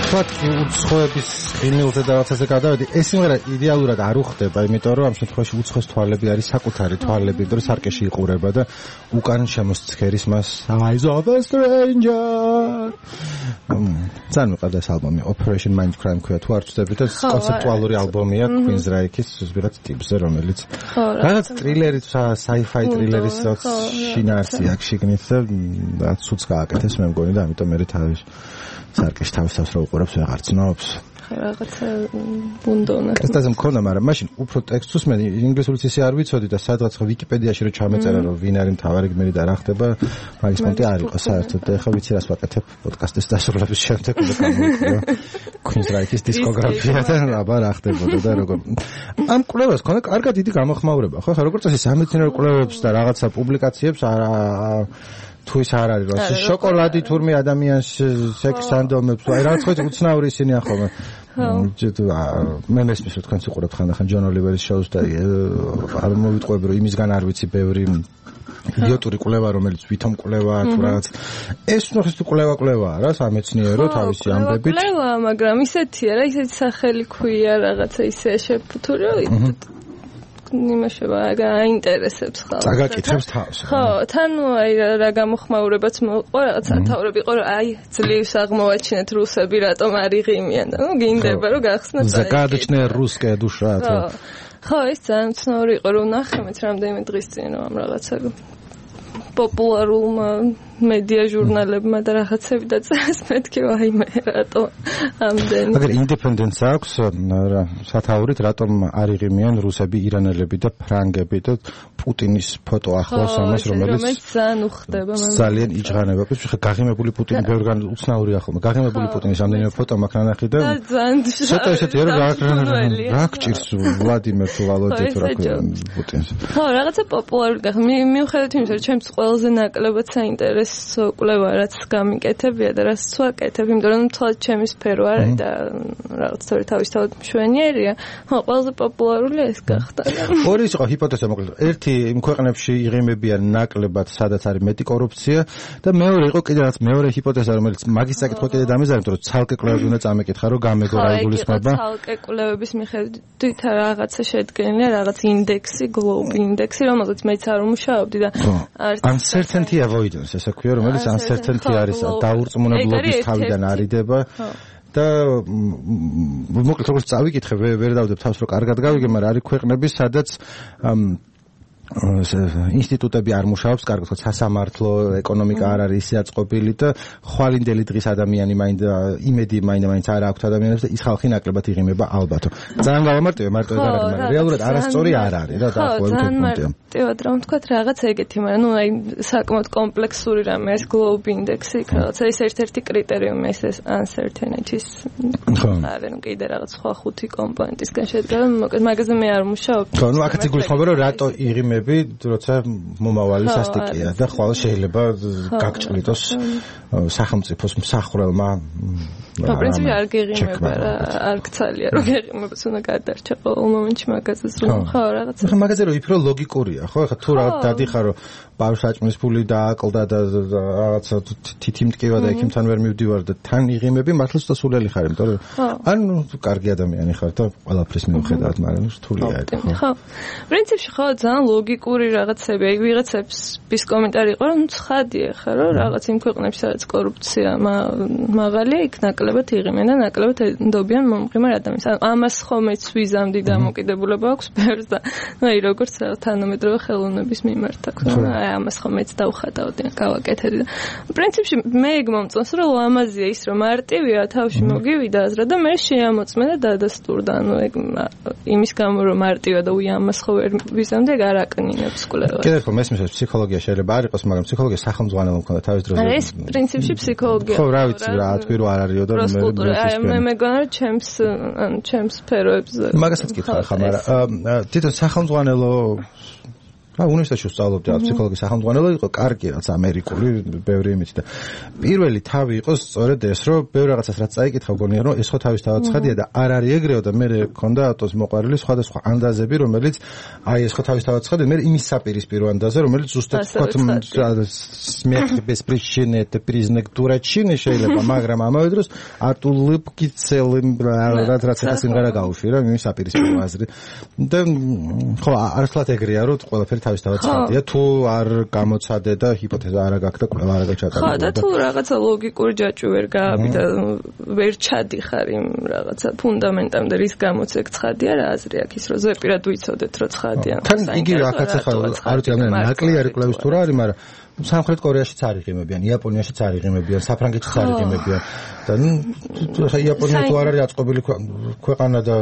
Speaker 8: თქვათ უცხოების ღიმილზე და რაღაცაზე გადავედი, ეს სიმღერა იდეალურად არ უხდება, იმიტომ რომ ამ შემთხვევაში უცხოს თვალები არის საკუთარი თვალები, იმიტომ რომ სარკეში იყურება და უკან შემოსცქერის მას Eyes of a Stranger. ძალიან მიყვარდა ეს ალბომი, Operation Mindcrime ქვია, თუ არ ვწდებით, ეს კონცეპტუალური ალბომია Queen's Reich-ის ვიღაც ტიპზე, რომელიც რაღაც ტრილერის, sci-fi ტრილერის შინაარსი აქვს შიგნით და ცუდს გააკეთეს მე მგონი და ამიტომ მე თავის სარკეში თავს რა უყურებს ვეღარ ცნობს.
Speaker 9: რაღაცა ბუნდონა.
Speaker 8: კრესტაზე მქონდა, მაგრამ მაშინ უფრო ტექსტს მე ინგლისურიც ისე არ ვიცოდი და სადღაც ვიკიპედიაში რო ჩამეწერა რომ ვინ არის მთავარი გმირი და რა ხდება, მაგის პონტი არ იყო საერთოდ და ეხლა ვიცი რას ვაკეთებ პოდკასტის დასრულების შემდეგ და გამოვიყო Queen's Reich-ის დისკოგრაფია და აბა რა ხდებოდა და როგორ ამ კვლევას ქონდა კარგად დიდი გამოხმაურება ხო ხა როგორც წესი სამეცნიერო კვლევებს და რაღაცა პუბლიკაციებს თუ ის არ არის რომ შოკოლადი თურმე ადამიანს სექს ანდომებს აი რაღაც ხო უცნაური ისინი ახლა მე მესმის რომ თქვენც უყურებთ ხანდახან ჯონ ოლივერის შოუს და არ მოვიტყვები რომ იმისგან არ ვიცი ბევრი იდიოტური კვლევა რომელიც ვითომ კვლევა თუ რაღაც ეს ნახეს თუ კვლევაა რა სამეცნიერო თავისი ამბებით
Speaker 9: კვლევა მაგრამ ისეთია რა ისეთი სახელი ქვია რაღაცა ისე შეფუთური იმაშება აინტერესებს ხალხს.
Speaker 8: წაგაკითხებს თავს.
Speaker 9: ხო, თან აი რა გამოხმაურებაც მოყვა, რაღაც ათაურები იყო, რომ აი ძლივს აღმოვაჩინეთ რუსები რატომ არ იღიმიან და ნუ გინდება რომ გახსნათ.
Speaker 8: Загадочная русская душа.
Speaker 9: ხო, ეს ძალიან ცნაური იყო, რომ ნახემთ რამდენიმე დღის წინ რომ ამ რაღაცა პოპულარულმა მედია ჟურნალებმა და რაღაცები დაწერეს მეთქი ვაიმე რატო ამდენი
Speaker 8: აგერ ინდეპენდენტს აქვს სათაურით რატომ არ იღიმიან რუსები ირანელები და ფრანგები და პუტინის ფოტო ახლავს ამას რომელიც
Speaker 9: ძალიან უხდება
Speaker 8: ძალიან იჭღანება ხო გაღიმებული პუტინი ბევრგან უცნაურია ხოლმე გაღიმებული პუტინის ამდენი ფოტო მაქვს ნანახი და ცოტა ესეთი რომ რა გჭირს ვლადიმერ თუ ვალოდე თუ რა ქვია პუტინს
Speaker 9: ხო რაღაცა პოპულარული გახდა მიუხედავად იმისა რომ ჩემს ყველაზე ნაკლებად საინტერესო კვლევა რაც გამიკეთებია და რაც ვაკეთებ იმიტომ რომ თვალთ ჩემი სფერო არის და რაღაც თორე თავისთავად მშვენიერია ხო ყველაზე პოპულარული ეს გახდა
Speaker 8: ორი იყო ჰიპოთეზა მოკლედ ერთი იმ ქვეყნებში იღიმებიან ნაკლებად სადაც არის მეტი კორუფცია და მეორე იყო კიდე რაღაც მეორე ჰიპოთეზა რომელიც მაგის საკითხვა კიდე დამეზარებთ რომ ცალკე კვლევები უნდა წამეკითხა რომ გამეგო რა იგულისხმება
Speaker 9: ცალკე კვლევების მიხედვით რაღაცა შედგენილია რაღაც ინდექსი გლობ ინდექსი რომელზეც მეც არ ვმუშაობდი და
Speaker 8: uncertainty avoidance ესე ქვია რომელიც uncertainty არის დაურწმუნებლობის თავიდან არიდება და მოკლედ როგორც წავიკითხე ვერ დავდებ თავს რომ კარგად გავიგე მაგრამ არის ქვეყნები სადაც ინსტიტუტები არ მუშაობს კარგად ხო სასამართლო ეკონომიკა არ არის ისე აწყობილი და ხვალინდელი დღის ადამიანი იმედი მაინც არ აქვს ადამიანებს და ის ხალხი ნაკლებად იღიმება ალბათო ძალიან გავამარტივე მარტო ეს არ არის მაგრამ რეალურად არასწორი არ არის რა დაახლოებით პუნქტია
Speaker 9: მარტივად რომ თქვა რაღაცა ეგეთი მაგრამ ნუ აი საკმაოდ კომპლექსური რამე ეს გლობ ინდექსი რაღაცა ეს ერთ-ერთი კრიტერიუმი ეს uncertainty-ის არა ნუ კიდე რაღაც სხვა ხუთი კომპონენტისგან შედგება მოკლედ მაგაზე მე არ მუშაობ
Speaker 8: ხო ნუ აქაც იგულისხმება რომ რატო იღიმები როცა მომავალი სასტიკია და ხვალ შეიძლება გაგჭრიტოს სახელმწიფოს მსახურელმა
Speaker 9: პრინციპი არ გეღიმება რა არ გცალია რომ გეღიმებას უნდა გადარჩა ყოველ მომენტში მაგაზე ხო რაღაცა
Speaker 8: ხა მაგაზე რომ უფრო ლოგიკურია ხო ხა თუ რა დადიხარ რომ ბავშვაჭმის ფული დააკლდა და რაღაცა თითი მტკივა და ექიმთან ვერ მივდივარ და თან იღიმები მართლაც დასულელი ხარ იმიტომ რომ ანუ კარგი ადამიანი ხარ და ყველაფრის მიუხედავად მაგრამ რთულია
Speaker 9: ხო პრინციპში ხო ძალიან ლოგიკური რაღაცები აი ვიღაცების კომენტარი იყო რომ ცხადია ხა რომ რაღაც იმ ქვეყნებში სადაც კორუფცია მაღალია იქ ნაკლებად იღიმენ და ნაკლებად ნდობიან მომღიმარ ადამიანს ამას ხომეც ვიზამდი დამოკიდებულება აქვს ბევრს და აი როგორც თანამედროვე ხელოვნების მიმართ აქვს აი ამას ხომეც დავხატავდი გავაკეთებდი და პრინციპში მე ეგ მომწონს რომ ლამაზია ის რომ მარტივია თავში მოგივიდა აზრა და მე შეამოწმე და დადასტურდა ანუ ეგ იმის გამო რომ მარტივია და უი ამას ხო ვერ ვიზამდი ეგ არ აკნინებს კვლევა
Speaker 8: კიდევ ხო მესმის ფსიქოლოგია შეიძლება არ იყოს მაგრამ ფსიქოლოგია სახელმძღვანელო მქონდა თავის დროზე
Speaker 9: ეს პრინციპში ფსიქოლოგია
Speaker 8: ხო რა ვიცი რა თქვი რომ არ არისო და
Speaker 9: მე მეგონა ჩემს სფეროებზე
Speaker 8: მაგასაც კითხავ ხა მაგრამ თვითონ სახელმძღვანელო უნივერსიტეტში ვსწავლობდი ფსიქოლოგიის სახელმძღვანელო იყო კარგი რაც ამერიკული ბევრი იმით და პირველი თავი იყო სწორედ ეს რომ ბევრ რაღაცას რაც წაიკითხა გონია რომ ეს ხო თავისთავად ცხადია და არ არის ეგრეო და მე მქონდა ავტოს მოყვარული სხვადასხვა ანდაზები რომელიც აი ეს ხო თავისთავად ცხადია მე იმის საპირისპირო ანდაზე რომელიც ზუსტად ვთქვათ смерть без причины это признак дурачины შეიძლება მაგრამ ამავე დროს ატულыбки целым რაც სიმღერა გაუშვი რა იმის საპირისპირო აზრი და ხო არასდროს ეგრეა რომ ყველაფერი თავისთავად ცხადია თუ არ გამოცადე და ჰიპოთეზა არ აქვს და ყველა არ გაჩატარდა
Speaker 9: ხო და თუ რაღაცა ლოგიკური ჯაჭვი ვერ გააბიდა ვერ ჩადიხარ იმ რაღაცა ფუნდამენტამდე რის გამოც ეგ ცხადია რა აზრი აქვს ის რომ ზეპირად ვიცოდეთ რომ ცხადია
Speaker 8: თან იგი აქაც ახლა არ ვიცი ამ ნაკლი არის კლავის თუ რა არის მაგრამ სამხრეთ კორეაშიც არ იღიმებიან, იაპონიაშიც არ იღიმებიან, საფრანგეთშიც არ იღიმებიან და ნუ ხა იაპონია თუ არ არის აწყობილი ქვეყანა და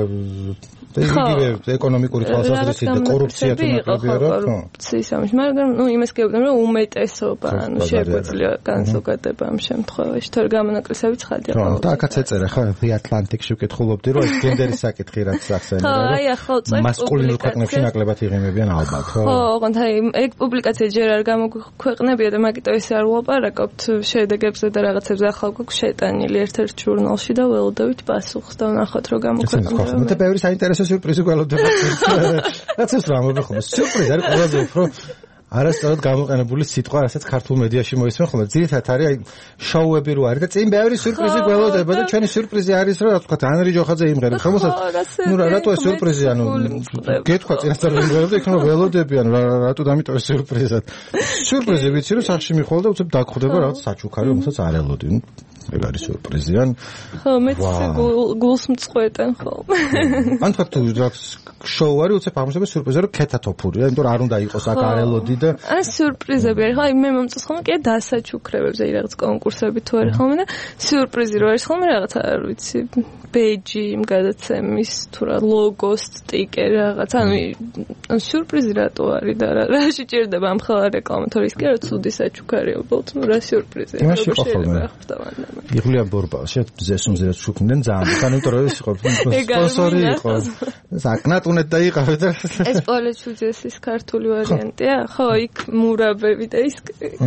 Speaker 8: იგივე ეკონომიკური თვალსაზრისით და კორუფცია თუ ნაკლებია რა ხო?
Speaker 9: მაგრამ ნუ იმას გეუბნები რომ უმეტესობა ანუ შეგვიძლია განზოგადება ამ შემთხვევაში თორე გამონაკლისები ცხადია
Speaker 8: ხო და აქაც ეწერა ხო The Atlantic-ში ვკითხულობდი რომ ეს გენდერის საკითხი რაც ახსენებდა
Speaker 9: რომ აი ახლა წერ
Speaker 8: მასკულინურ ქვეყნებში ნაკლებად იღიმებიან ალბათ ხო?
Speaker 9: ხო ოღონდ აი ეგ პუბლიკაცია ჯერ არ გამოგვეყნებია და მაგიტო ესე არ ვლაპარაკობთ შედეგებზე და რაღაცებზე ახლა გვაქვს შეტანილი ერთ-ერთ ჟურნალში და ველოდებით პასუხს და ვნახოთ რომ გამოგვეყნება
Speaker 8: მე ბევრი საინტერესო სიურპრიზი გველოდება რაც ეს რა მოგხდება სიურპრიზი არის ყველაზე უფრო არასწორად გამოყენებული სიტყვა, რასაც ქართულ მედიაში მოისმენ ხოლმე. ძირითადად არის აი შოუები რო არის და წინ ბევრი სიურპრიზი გველოდება და ჩვენი სიურპრიზი არის რა თქვა ანრი ჯოხაძე იმღერა. რომელსაც ნუ რატო ეს სიურპრიზი ანუ გეთქვა წინასწარ ვიმღერებდა იქ რომ ველოდებიან რატო დამიტოვე სიურპრიზად. სიურპრიზი ვიცი რომ სახში მიხვალ და უცებ დაგხვდება რაღაც საჩუქარი რომელსაც არ ელოდი. ეგ არის სიურპრიზიან.
Speaker 9: ხო მეც გულს მწყვეტენ ხოლმე.
Speaker 8: ან თქვა თუ რაღაც შოუ არის უცებ აღმოჩნდება სიურპრიზი რომ ქეთათოფურია, იმიტომ რომ არ უნდა იყოს აქ არ ელოდი და
Speaker 9: ან სიურპრიზები არის ხო მე მომწონს ხოლმე კი დასაჩუქრებებზე აი რაღაც კონკურსები თუ არის ხოლმე და სიურპრიზი რო არის ხოლმე რაღაც არ ვიცი ბეიჯი იმ გადაცემის თუ რა ლოგოს სტიკერი რაღაც ანუ სიურპრიზი რატო არის და რა შეჭირდება ამ ხელა რეკლამა თორე ის კი რა ცუდი საჩუქარია უბრალოდ ნუ რა სიურპრიზია
Speaker 8: იმაში იყო ხოლმე იღლიან ბორბალში ზესუმზეც შუქნდნენ ძალიან ანუ იმიტომ რომ ეს იყო სპონსორი იყო საკნატუნეთ დაიყავე და
Speaker 9: ეს პოლეჩუძესის ქართული ვარიანტია ხო იქ მურაბები და ის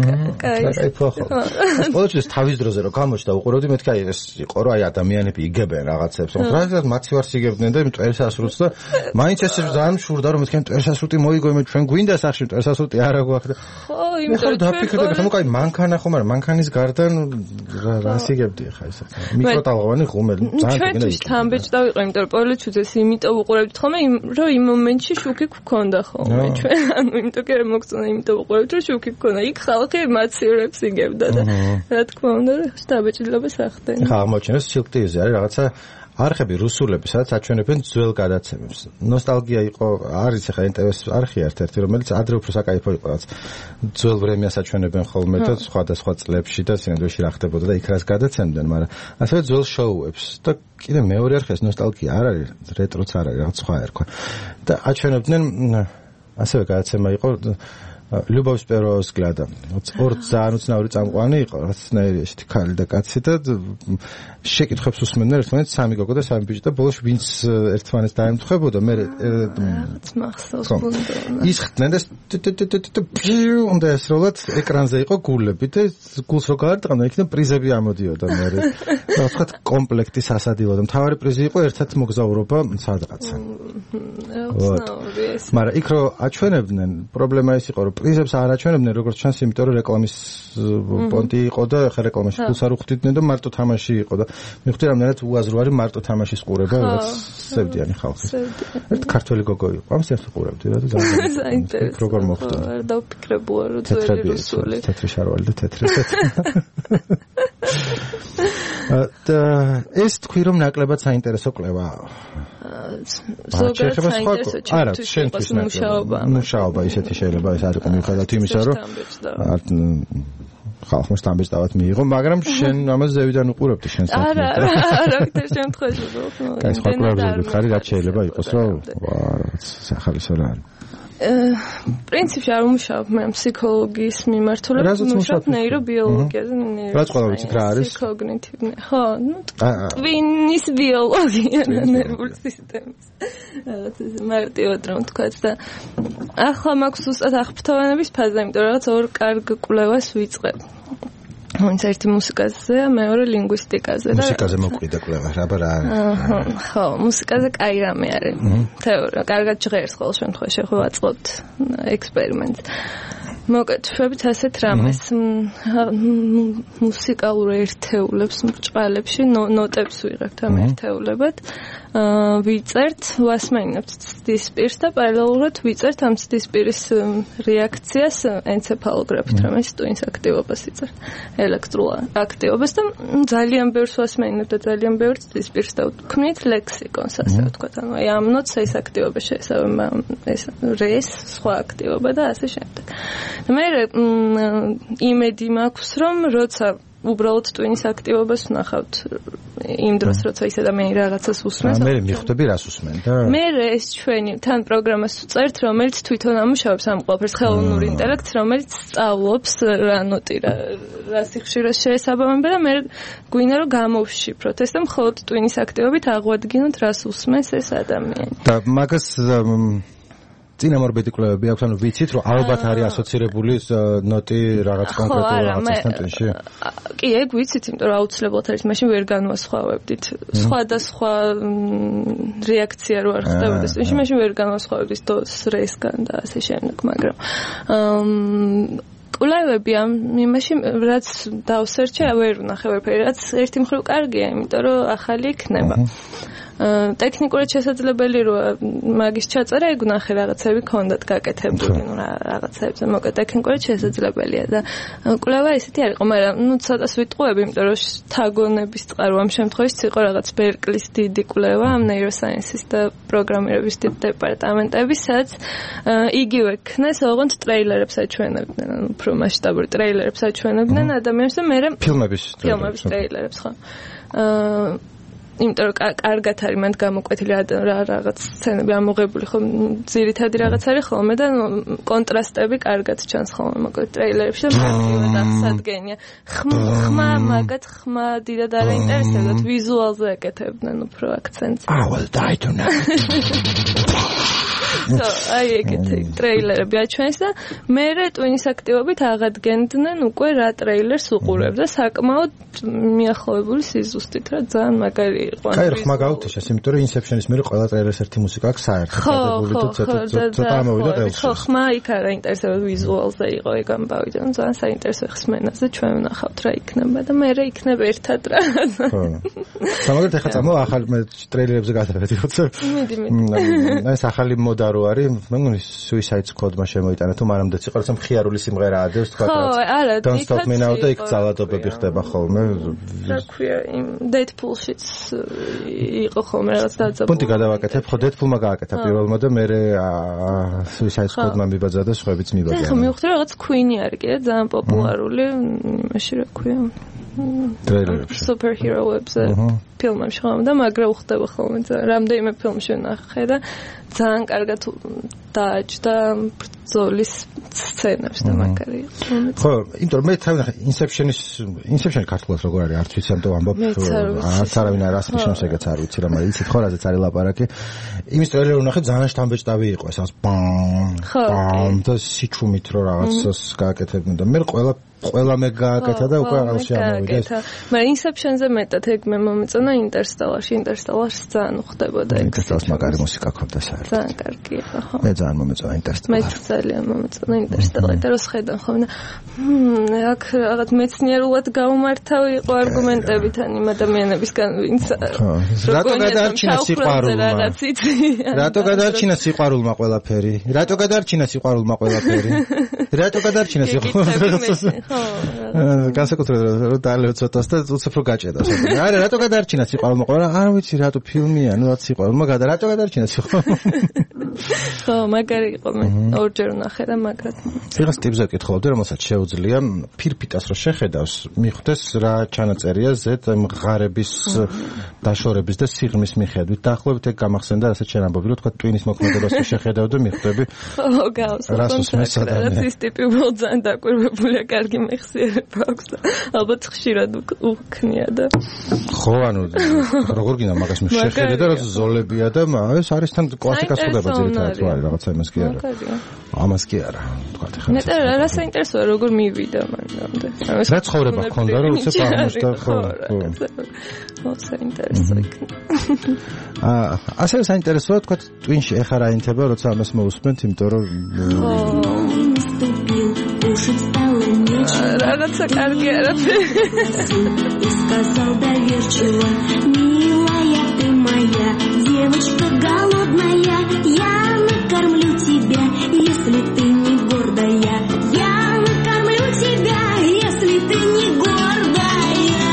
Speaker 8: კაი ხო პოლეჩუძეს თავის დროზე რომ გამოჩნდა უყურებდი მეთქი აი ეს იყო რომ აი ადამიანები იგებენ რაღაცებს რაღაცა მაცივარს იგებდნენ და მტვერსასრუტს და მაინც ეს ძალიან შურდა რომ მეთქი მტვერსასრუტი მოიგო მე ჩვენ გვინდა სახში მტვერსასრუტი არა გვაქვს და
Speaker 9: ხო იმიტომ
Speaker 8: რომ დაფიქრდი ხომ კაი მანქანა ხომ არა მანქანის გარდან რას იგებდი ხა ეს მიკროტალღოვანი ხუმელი
Speaker 9: ძალიან გინდა იქ თამბეჭ დავიყო იმიტომ რომ პოლეჩუძეს იმიტომ უყურებთ ხოლმე რომ იმ მომენტში შუქი გქონდა ხოლმე ჩვენ ანუ იმიტომ კი არ მოგწონა იმიტომ უყურებთ რომ შუქი გქონდა იქ ხალხი მაცივრებს იგებდა და რა თქმა უნდა დაბეჭდილებას ახდენ
Speaker 8: ხა აღმოჩენს სილკტიზე არის რაღაცა არხები რუსულები სადაც აჩვენებენ ძველ გადაცემებს ნოსტალგია იყო არის ახლა NTV-ს არხი ერთ-ერთი რომელიც ადრე უფრო საკაიფო იყო რაც ძველ ვრემიას აჩვენებენ ხოლმე და სხვადასხვა წლებში და სინამდვილეში რა ხდებოდა და იქ რას გადაცემდნენ მაგრამ ასევე ძველ შოუებს და კიდე მეორე არხი ეს ნოსტალგია არ არის რეტროც არ არის რაღაც სხვა ერქვა და აჩვენებდნენ ასევე გადაცემა იყო Любовь с первого взгляда. Вот ორ ძალიან უცნაური წამყვანი იყო, რაღაცნაირი ესეთი ქალი და კაცი და შეკითხებს უსმენდნენ ერთმანეთს სამი გოგო და სამი ბიჭი და ბოლოს ვინც ერთმანეთს დაემთხვებოდა, მე
Speaker 9: მახსოვს
Speaker 8: ისხდნენ და უნდა ესროლად ეკრანზე იყო გულები და გულს რო გაარტყამდა, იქიდან პრიზები ამოდიოდა მე. რა ვთქვათ, კომპლექტი სასადილო და მთავარი პრიზი იყო ერთად მოგზაურობა სადღაცა. მაგრამ იქ რო აჩვენებდნენ, პრობლემა ის იყო, რომ პრიზებს არ აჩვენებდნენ როგორც ჩანს, იმიტომ რომ რეკლამის პონტი იყო და ხა რეკლამაში ფულს არ უხდიდნენ და მარტო თამაში იყო და მივხვდი რამდენად უაზრო არის მარტო თამაშის ყურება, რაც სევდიანი ხალხი. ერთ ქართველი გოგო იყო, ამ სერტ ყურებდი რა და ძალიან
Speaker 9: საინტერესო.
Speaker 8: როგორ მოხდა?
Speaker 9: არ დავფიქრებულა რომ ძველი რუსული.
Speaker 8: თეთრი შარვალი და თეთრი. და ეს თქვი რომ ნაკლებად საინტერესო კვლევაა.
Speaker 9: ზოგადად საინტერესო
Speaker 8: ჩემთვის მუშაობა ისეთი შეიძლება ეს არ იყო მიუხედავად იმისა რომ ხალხმა სტამბეჭდავად მიიღო მაგრამ შენ ამას ზევიდან უყურებდი შენ საქმეს
Speaker 9: არა ვიდრე შემთხვევაში
Speaker 8: კაი სხვა კვლევებზე გითხარი რაც შეიძლება იყოს რომ რაღაც სახალისო რა არის
Speaker 9: პრინციპში არ ვმუშაობ მე ფსიქოლოგიის მიმართულებით, ვმუშაობ ნეირობიოლოგიაზე,
Speaker 8: რაც ყველა ვიცით რა არის?
Speaker 9: კოგნიტივური. ხო, ტვინის ბიოლოგია ნერვული სისტემის. რაღაც მარტივად რომ თქვა და ახლა მაქვს უბრალოდ აღფრთოვანების ფაზა, იმიტომ რომ რაღაც ორ კარგ კვლევას ვიწყებ. ვინც ერთი მუსიკაზეა, მეორე ლინგვისტიკაზე და
Speaker 8: მუსიკაზე მოკვიდა კვლევა, რა.
Speaker 9: ხო, მუსიკაზე კაი რამე არის. თეორია, კარგად ჟღერს ყოველ შემთხვევაში, ხო ვაწყობთ ექსპერიმენტს. მოკეთებით ასეთ რამეს მუსიკალურ ერთეულებს მრჭყალებში ნოტებს ვიღებთ ამ ერთეულებად ვიწერთ ვასმენებთ ცდისპირს და პარალელურად ვიწერთ ამ ცდისპირის რეაქციას ენცეფალოგრაფით რომელიც ტვინს აქტივობას იწერ ელექტრულ აქტივობას და ძალიან ბევრს ვასმენებთ და ძალიან ბევრ ცდისპირს დავქმნით ლექსიკონს ასე ვთქვათ ანუ აი ამ ნოტს ეს აქტივობა შეესაბამება ეს რეს სხვა აქტივობა და ასე შემდეგ მე იმედი მაქვს რომ როცა უბრალოდ ტვინის აქტივობას ვნახავთ იმ დროს როცა ის ადამიანი რაღაცას უსმენს
Speaker 8: მე მიხვდები რას უსმენ და
Speaker 9: მე ეს ჩვენი თან პროგრამას ვწერთ რომელიც თვითონ ამუშავებს ამ ყველაფერს ხელოვნური ინტელექტს რომელიც სწავლობს რა ნოტი რა სიხშირეს შეესაბამება და მე გვინდა რომ გამოვშიფროთ ეს და მხოლოდ ტვინის აქტივობით აღვადგინოთ რას უსმენს ეს ადამიანი
Speaker 8: და მაგას წინამორბედი კვლევები აქვს, ანუ ვიცით, რომ ალბათ არის ასოცირებული ნოტი რაღაც კონკრეტულ რაღაცასთან ტვინში?
Speaker 9: კი, ეგ ვიცით, იმიტომ რომ აუცილებლად არის, მაშინ ვერ განვასხვავებდით. სხვადასხვა რეაქცია რო არ ხდებოდეს, მაშინ ვერ განვასხვავებდით დოს რესგან და ასე შემდეგ, მაგრამ კვლევები ამ იმაში რაც დავსერჩე, ვერ ვნახე ვერაფერი, რაც ერთი მხრივ კარგია, იმიტომ რომ ახალი იქნება. ტექნიკურად შესაძლებელი რომ მაგის ჩაწერა ეგ ვნახე რაღაცები ქონდათ გაკეთებული ნუ რაღაცებზე მოკლედ ტექნიკურად შესაძლებელია და კვლევა ისეთი არ იყო მაგრამ ნუ ცოტას ვიტყუები იმიტომ რომ თაგონების წყარო ამ შემთხვევაში იყო რაღაც ბერკლის დიდი კვლევა ამ ნეიროსაიენსის და პროგრამირების დეპარტამენტების სადაც იგივე ქნეს ოღონდ ტრეილერებს აჩვენებდნენ ანუ უფრო მასშტაბური ტრეილერებს აჩვენებდნენ ადამიანებს და მე
Speaker 8: ფილმების
Speaker 9: ტრეილერებს ხო იმიტომ რომ კარგად არის მანდ გამოკვეთილი რაღაც სცენები ამოღებული ხო ძირითადი რაღაც არის ხოლმე და კონტრასტები კარგად ჩანს ხოლმე მოკლედ ტრეილერებში და მარტივად აღსადგენია ხმა მაგათ ხმა დიდად არ ინტერესებდათ ვიზუალზე ეკეთებდნენ უფრო აქცენტს
Speaker 8: I will die tonight
Speaker 9: აი ეგეთი ტრეილერები აჩვენეს და მე ტვინის აქტივობით აღადგენდნენ უკვე რა ტრეილერს უყურებ და საკმაოდ მიახლოებული სიზუსტით რა ძალიან მაგარი იყო.
Speaker 8: აი რა ხმა გავთიშეს, იმიტომ რომ Inception-ის მერე ყველა ტრეილერს ერთი მუსიკა აქვს საერთოდ დადებული და ცოტა ამოვიდა ყელში.
Speaker 9: ხო, ხმა იქ არა ინტერესებდა ვიზუალზე იყო ეგ ამბავი და ძალიან საინტერესო ხსმენას და ჩვენ ვნახავთ რა იქნება და მე იქნება ერთად რა.
Speaker 8: ხო. სამაგერთ ახლა წამო ახალ მე ტრეილერებზე გადავედი ხოც.
Speaker 9: მიდი.
Speaker 8: ეს ახალი მოდა რო არის, მე მგონი Suicide Squad-მა შემოიტანა თუ მანამდე იყო როცა მხიარული სიმღერა ადეს თქვა
Speaker 9: რა. ხო, არა,
Speaker 8: Don't Stop Me Now და იქ ძალადობები ხდება ხოლმე.
Speaker 9: რა ქვია, იმ Deadpool-შიც იყო ხოლმე რაღაც დაძაბული.
Speaker 8: პუნქტი გადავაკეთებ, ხო Deadpool-მა გააკეთა პირველმა და მე Suicide Squad-მა მიბაძა და სხვაებიც მიბაძა.
Speaker 9: ხო, მივხვდი რაღაც Queen-ი არის კიდე ძალიან პოპულარული, იმაში რა ქვია.
Speaker 8: ტრეილერებში.
Speaker 9: Superhero webs ფილმებში ხომ და მაგრა უხდება ხოლმე რამდენიმე ფილმში ვნახე და ძალიან კარგად დააჭდა ბრძოლის სცენებს და მაგარი
Speaker 8: ხო იმიტომ რომ მე თავი Inception-ი ქართულად როგორ არის არც ვიცი ამიტომ ამბობ არც არავინ არ ასმის შემსეგეც არ ვიცი რა მაგრამ იცით ხო რაზეც არის ლაპარაკი იმის ტრეილერი ვნახე ძალიან შთამბეჭდავი იყო ეს ბამ და სიჩუმით რო რაღაცას გააკეთებდნენ და მე ყველა მე გააკეთა და უკვე აღარ შეამოვიდა ეს
Speaker 9: მაგრამ Inception-ზე მეტად ეგ მე მომეწონა Interstellar-ში ძალიან ხდებოდა ეგ
Speaker 8: Interstellar-ს მაგარი მუსიკა ქონდა საერთოდ
Speaker 9: ძალიან კარგი იყო ხო
Speaker 8: მე ძალიან მომეწონა Interstellar
Speaker 9: მე ძალიან მომეწონა Interstellar და რო შეხედან ხოლმე აქ რაღაც მეცნიერულად გაუმართავი იყო არგუმენტებით ან იმ ადამიანებისგან ვინც
Speaker 8: რატო გადაარჩინა სიყვარულმა რატო გადაარჩინა სიყვარულმა ყველაფერი რატო გადაარჩინა სიყვარულმა ყველაფერი რატო გადაარჩინა სიყვარულმა განსაკუთრებით რომ დაალევ ცოტას და უცებ რო გაჭედა საერთოდ არა რატო გადაარჩინა სიყვარულმა ყველა არ ვიცი რატო ფილმია ნუ რაც სიყვარულმა რატო გადაარჩინა სიყვარულმა
Speaker 9: ხო, მაგარი იყო მე ორჯერ ვნახე და მაგრად.
Speaker 8: ფიღას ტიპზე ვკითხულობდი, რომელსაც შეუძლია ფირფიტას რო შეხედავს, მიხვდეს რა ჩანაწერია ზედ მღარების დაშორების და სიღრმის მიხედვით. დაახლოებით ეგ გამახსენდა, რასაც შენ ამბობდი, რომ თქვა ტვინის მოქმედებას შეხედავდი, მიხვდები.
Speaker 9: ხო, გავს. რაც ის ტიპი უბრალოდ ძალიან დაკვირვებულია, კარგი მეხსიერება აქვს და ალბათ ხშირად უქნია და
Speaker 8: ხო, ანუ როგორ გინდა მაგას მე შეხედე და რაც ზოლებია და ეს არის თან კლასიკას ხდება ძირითადად თუ არის რაღაცა იმას კი არა. ამას კი არა, თქვა ხა.
Speaker 9: მე რა საინტერესოა როგორ მივიდა მაგამდე.
Speaker 8: რა ცხოვრება გქონდა რომ უცებ აღმოჩნდა ხო.
Speaker 9: ხო, საინტერესო იქნება.
Speaker 8: ასე საინტერესოა თქვა ტვინში ეხა რა ინთება როცა ამას მოусმენთ, იმიტომ რომ
Speaker 9: რაღაცა კარგი არაფერი.
Speaker 10: Сказал доверчиво, милая ты моя, девочка голодная, я накормлю тебя, если ты не гордая. Я накормлю тебя, если ты не гордая.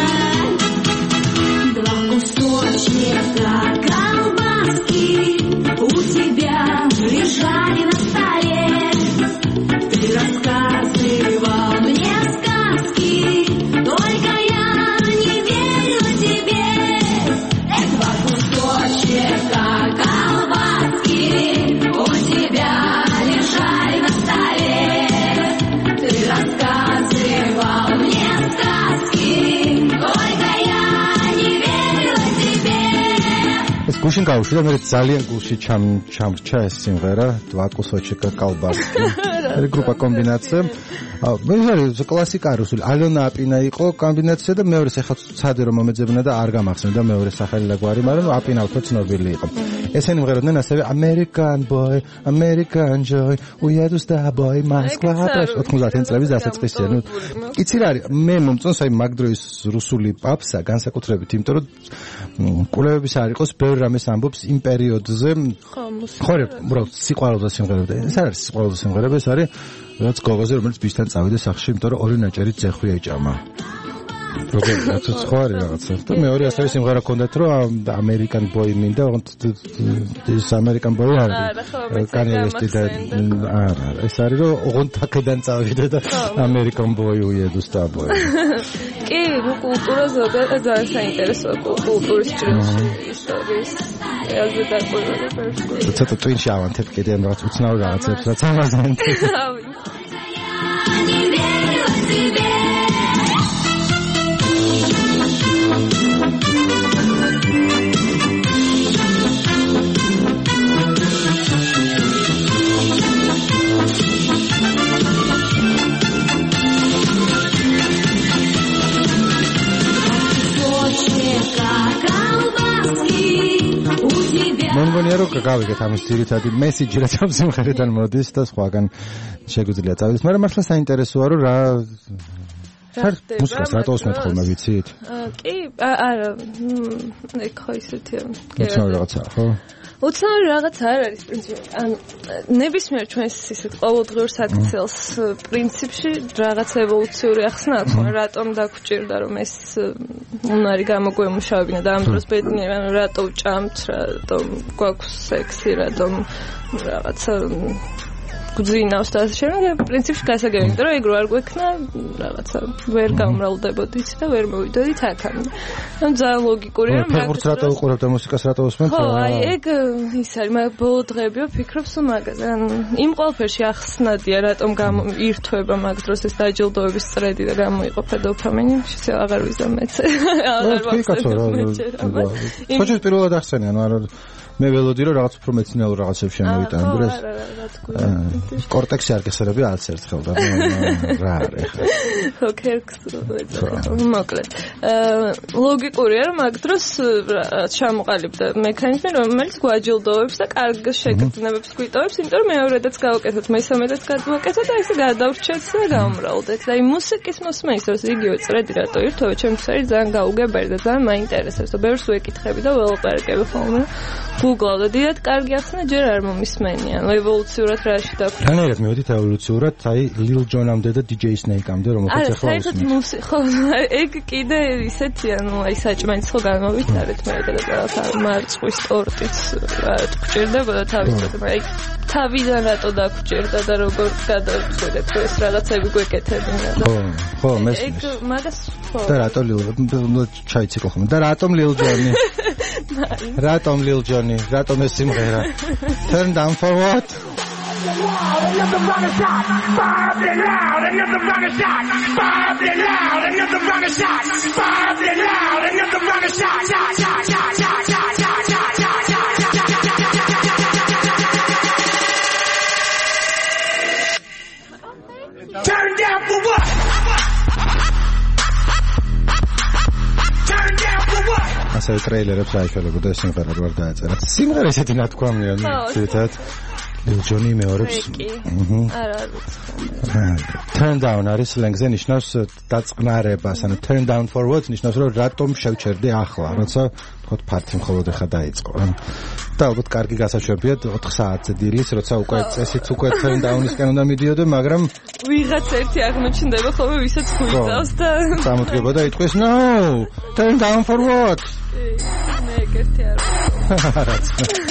Speaker 10: Два кусочка колбаски у тебя лежали на столе. Ты рассказывал мне сказки, только я не верю тебе. Два кусочка колбаски у тебя лежали на столе. Ты рассказывал мне сказки, только я не верю тебе.
Speaker 8: ეს გუშინ გავუშვი და მე ძალიან გულში ჩამრჩა ეს სიმღერა два кусочка колбаски. ეს გრუპა კომბინაცია. მე ვარ კლასიკა რუსული. ალონა აპინა იყო კომბინაცია და მეორე ახლა ცადე რომ მომეძებნა და არ გამახსენდა მეორე სახელი და გვარი, მაგრამ აპინა უფრო ცნობილი იყო. ესენი მღეროდნენ ასევე American boy, American joy, უიადოს და boy Moskva 90-იან წლების დასაწყისია. ნუ იცი რა არის, მე მომწონს აი მაგდროის რუსული პაპსა განსაკუთრებით, იმიტომ რომ კულევების არ იყოს ბევრ რამეს ამბობს იმ პერიოდზე. ხო, უბრალოდ სიყვარულზე სიმღერები. ეს არ არის სიყვარულზე სიმღერები, ეს არის რაც გოგოზე რომელიც ბისთან წავიდა სახლში, იმიტომ რომ ორი ნაჭერი ძეხვი ეჭამა. როგორც ხო არის რაღაცა. და მეორე ასევე სიმღერა ქონდათ რომ American boy მინდა, ეს American boy არის. კანიესტი და არა, ეს არის რომ ოღონდ აქედან წავიდა და American boy უიედოს და boy.
Speaker 9: კი, კულტურა ზოგადად ძალიან საინტერესოა კულტურის ჭრილში ისტორიის. ელზე დაკვირვება.
Speaker 8: ცოტა ტვინში ავანთებ კიდე ამ რაღაც უცნაურ რაღაცებს, რაც ამაზე ენთება.
Speaker 10: Не верю тебе.
Speaker 8: მეგონია რომ გავიგეთ ამის ძირითადი მესიჯი რაც ამ სიმღერიდან მოდის და სხვაგან შეგვიძლია წავიდეთ, მაგრამ მართლა საინტერესოა რომ რა მუსიკას რატო უსმენთ ხოლმე ვიცით?
Speaker 9: კი, არა, ეგ ხო ისეთია.
Speaker 8: უცნაური რაღაცა, ხო?
Speaker 9: უცნაური რაღაცა არ არის პრინციპი. ან ნებისმიერ ჩვენს ისეთ ყოველდღიურ საქციელს პრინციპში რაღაც ევოლუციური ახსნა აქვს, რატომ დაგვჭირდა რომ ეს უნარი გამოგვემუშავებინა და ამ დროს ბედნიერი, ანუ რატო ვჭამთ, რატომ გვაქვს სექსი, რატომ რაღაცა გვძინავს და შემდგომ პრინციპში გასაგებია, იმიტომ რომ ეგ რო არ გვექნა რაღაცა ვერ გამრავლდებოდით და ვერ მოვიდოდით აქამდე. ანუ ძალიან ლოგიკურია რომ
Speaker 8: ფეხბურთს რატო უყურებთ და მუსიკას რატო უსმენთ?
Speaker 9: ხო, აი ეგ ის არის, მაგრამ ბოლო დღეები ვფიქრობ სულ მაგაზე. ანუ იმ ყველაფერში ახსნადია რატომ ირთვება მაგ დროს ეს დაჯილდოების წრედი და გამოიყოფა დოფამინი, შეიძლება აღარ ვიზამ მეც. აღარ ვახსენებ.
Speaker 8: ხოჭის პირველად ახსენე, ანუ არა მე ველოდი რომ რაღაც უფრო მეცნიერულ რაღაცებს შემოვიტანო და ეს კორტექსი არ გესერები არც ერთხელ და რა არის ხა
Speaker 9: ხო ქერქს მოკლედ ლოგიკურია რომ მაგ დროს ჩამოყალიბდა მექანიზმი რომელიც გვაჯილდოვებს და კარგ შეგრძნებებს გვიტოვებს, იმიტომ რომ მეორედაც გავაკეთოთ, მესამედაც გადავაკეთოთ და ესე გადავრჩეთ და გამრავლდეთ. და იმ მუსიკის მოსმა ის რომ იგივე წრედი რატო ირთვება, ჩემთვის არის ძალიან გაუგებარი და ძალიან მაინტერესებს და ბევრს ვეკითხები და ველაპარაკები ხოლმე. Google და დიდად კარგი ახსნა ჯერ არ მომისმენია. ევოლუციურად რაში გაქვთ.
Speaker 8: რანაირად მივედით ევოლუციურად, აი Lil Jon-ამდე და DJ Snake-ამდე, რომელსაც ახლა
Speaker 9: საერთოდ ხო, ეგ კიდე ისეთი, აი საჭმელიც ხო გამოვიტარეთ მე და მარწყვის ტორტიც გჭირდებოდა თავისთავად, აი თავიდან რატო დაგჭირდა და როგორ გადავწყვეტეთ ეს რაღაცები გვეკეთებინა და
Speaker 8: ხო, მესმის.
Speaker 9: ეგ მაგას ხო.
Speaker 8: და რატო ჩაიციკო ხომ? და რატომ Lil Jon-ი? რატომ Lil Jon-ი? რატომ ეს სიმღერა? Turn down for what?
Speaker 10: Another rocket shot, fired it loud. Another rocket shot, fired it loud. Another rocket shot, fired it loud. Another rocket shot, shot, shot, shot, shot, shot, shot, shot, shot, shot, turn down for what? Turn down for what?
Speaker 8: ასე ტრეილერებს აიშველებოდა ეს სიმღერა რო არ დაეწერა. სიმღერა ესეთი ნათქვამია, თითქოს Lil Jon-ი მეორებს. Turn down არის სლენგზე ნიშნავს დაწყნარებას, ანუ turn down for what ნიშნავს რომ რატომ შევჩერდი ახლა, როცა თქოთ ფართი მხოლოდ ახლა დაიწყო. და ალბათ კარგი გასაშვებია 4 საათზე დილის, როცა უკვე წესით უკვე turn down-ისკენ უნდა მიდიოდე, მაგრამ
Speaker 9: ვიღაც ერთი აღმოჩნდება ხოლმე, ვისაც ხუჭავს და
Speaker 8: წამოდგება და იტყვის no, turn down for what?
Speaker 9: მე ეგეთი არ ვარ.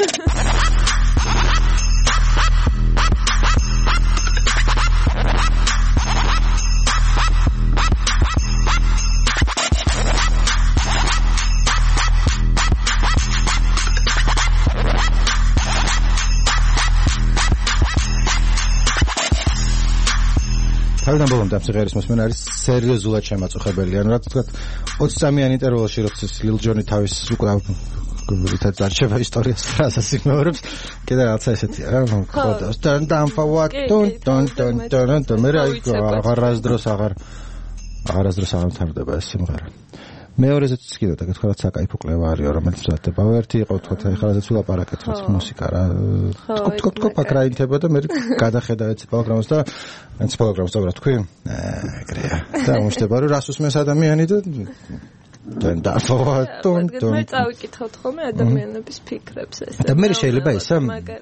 Speaker 8: თავიდან ბოლომდე ამ სიმღერის მოსმენა არის სერიოზულად შემაწუხებელი. ანუ რა თქვა 20 წამიანი ინტერვალში როცა Lil Jon-ი თავის უკვე გურითაც არჩევა ისტორიას ფრაზას იმეორებს, კიდე რაღაცა ესეთია რა, ხოდა turn down for what? Don't მე აღარასდროს აღარ მთავრდება ეს სიმღერა. მეორეზეც კიდევ და გითხრა საკაიფო კლევა არისო, რომელიც მზადდება. ერთი იყო თქვა ეხლა ზეც ვილაპარაკეთ რაც მუსიკა რა. თქო პაკრაინთება და მე გადახედა ეციფალოგრამს და ეციფალოგრამს და რა თქვი? ეგრეა. და მოშტება რომ რას უსმენს ადამიანი და
Speaker 9: მე წავიკითხავთ ხოლმე ადამიანების ფიქრებს ეს.
Speaker 8: და მე შეიძლება ისე?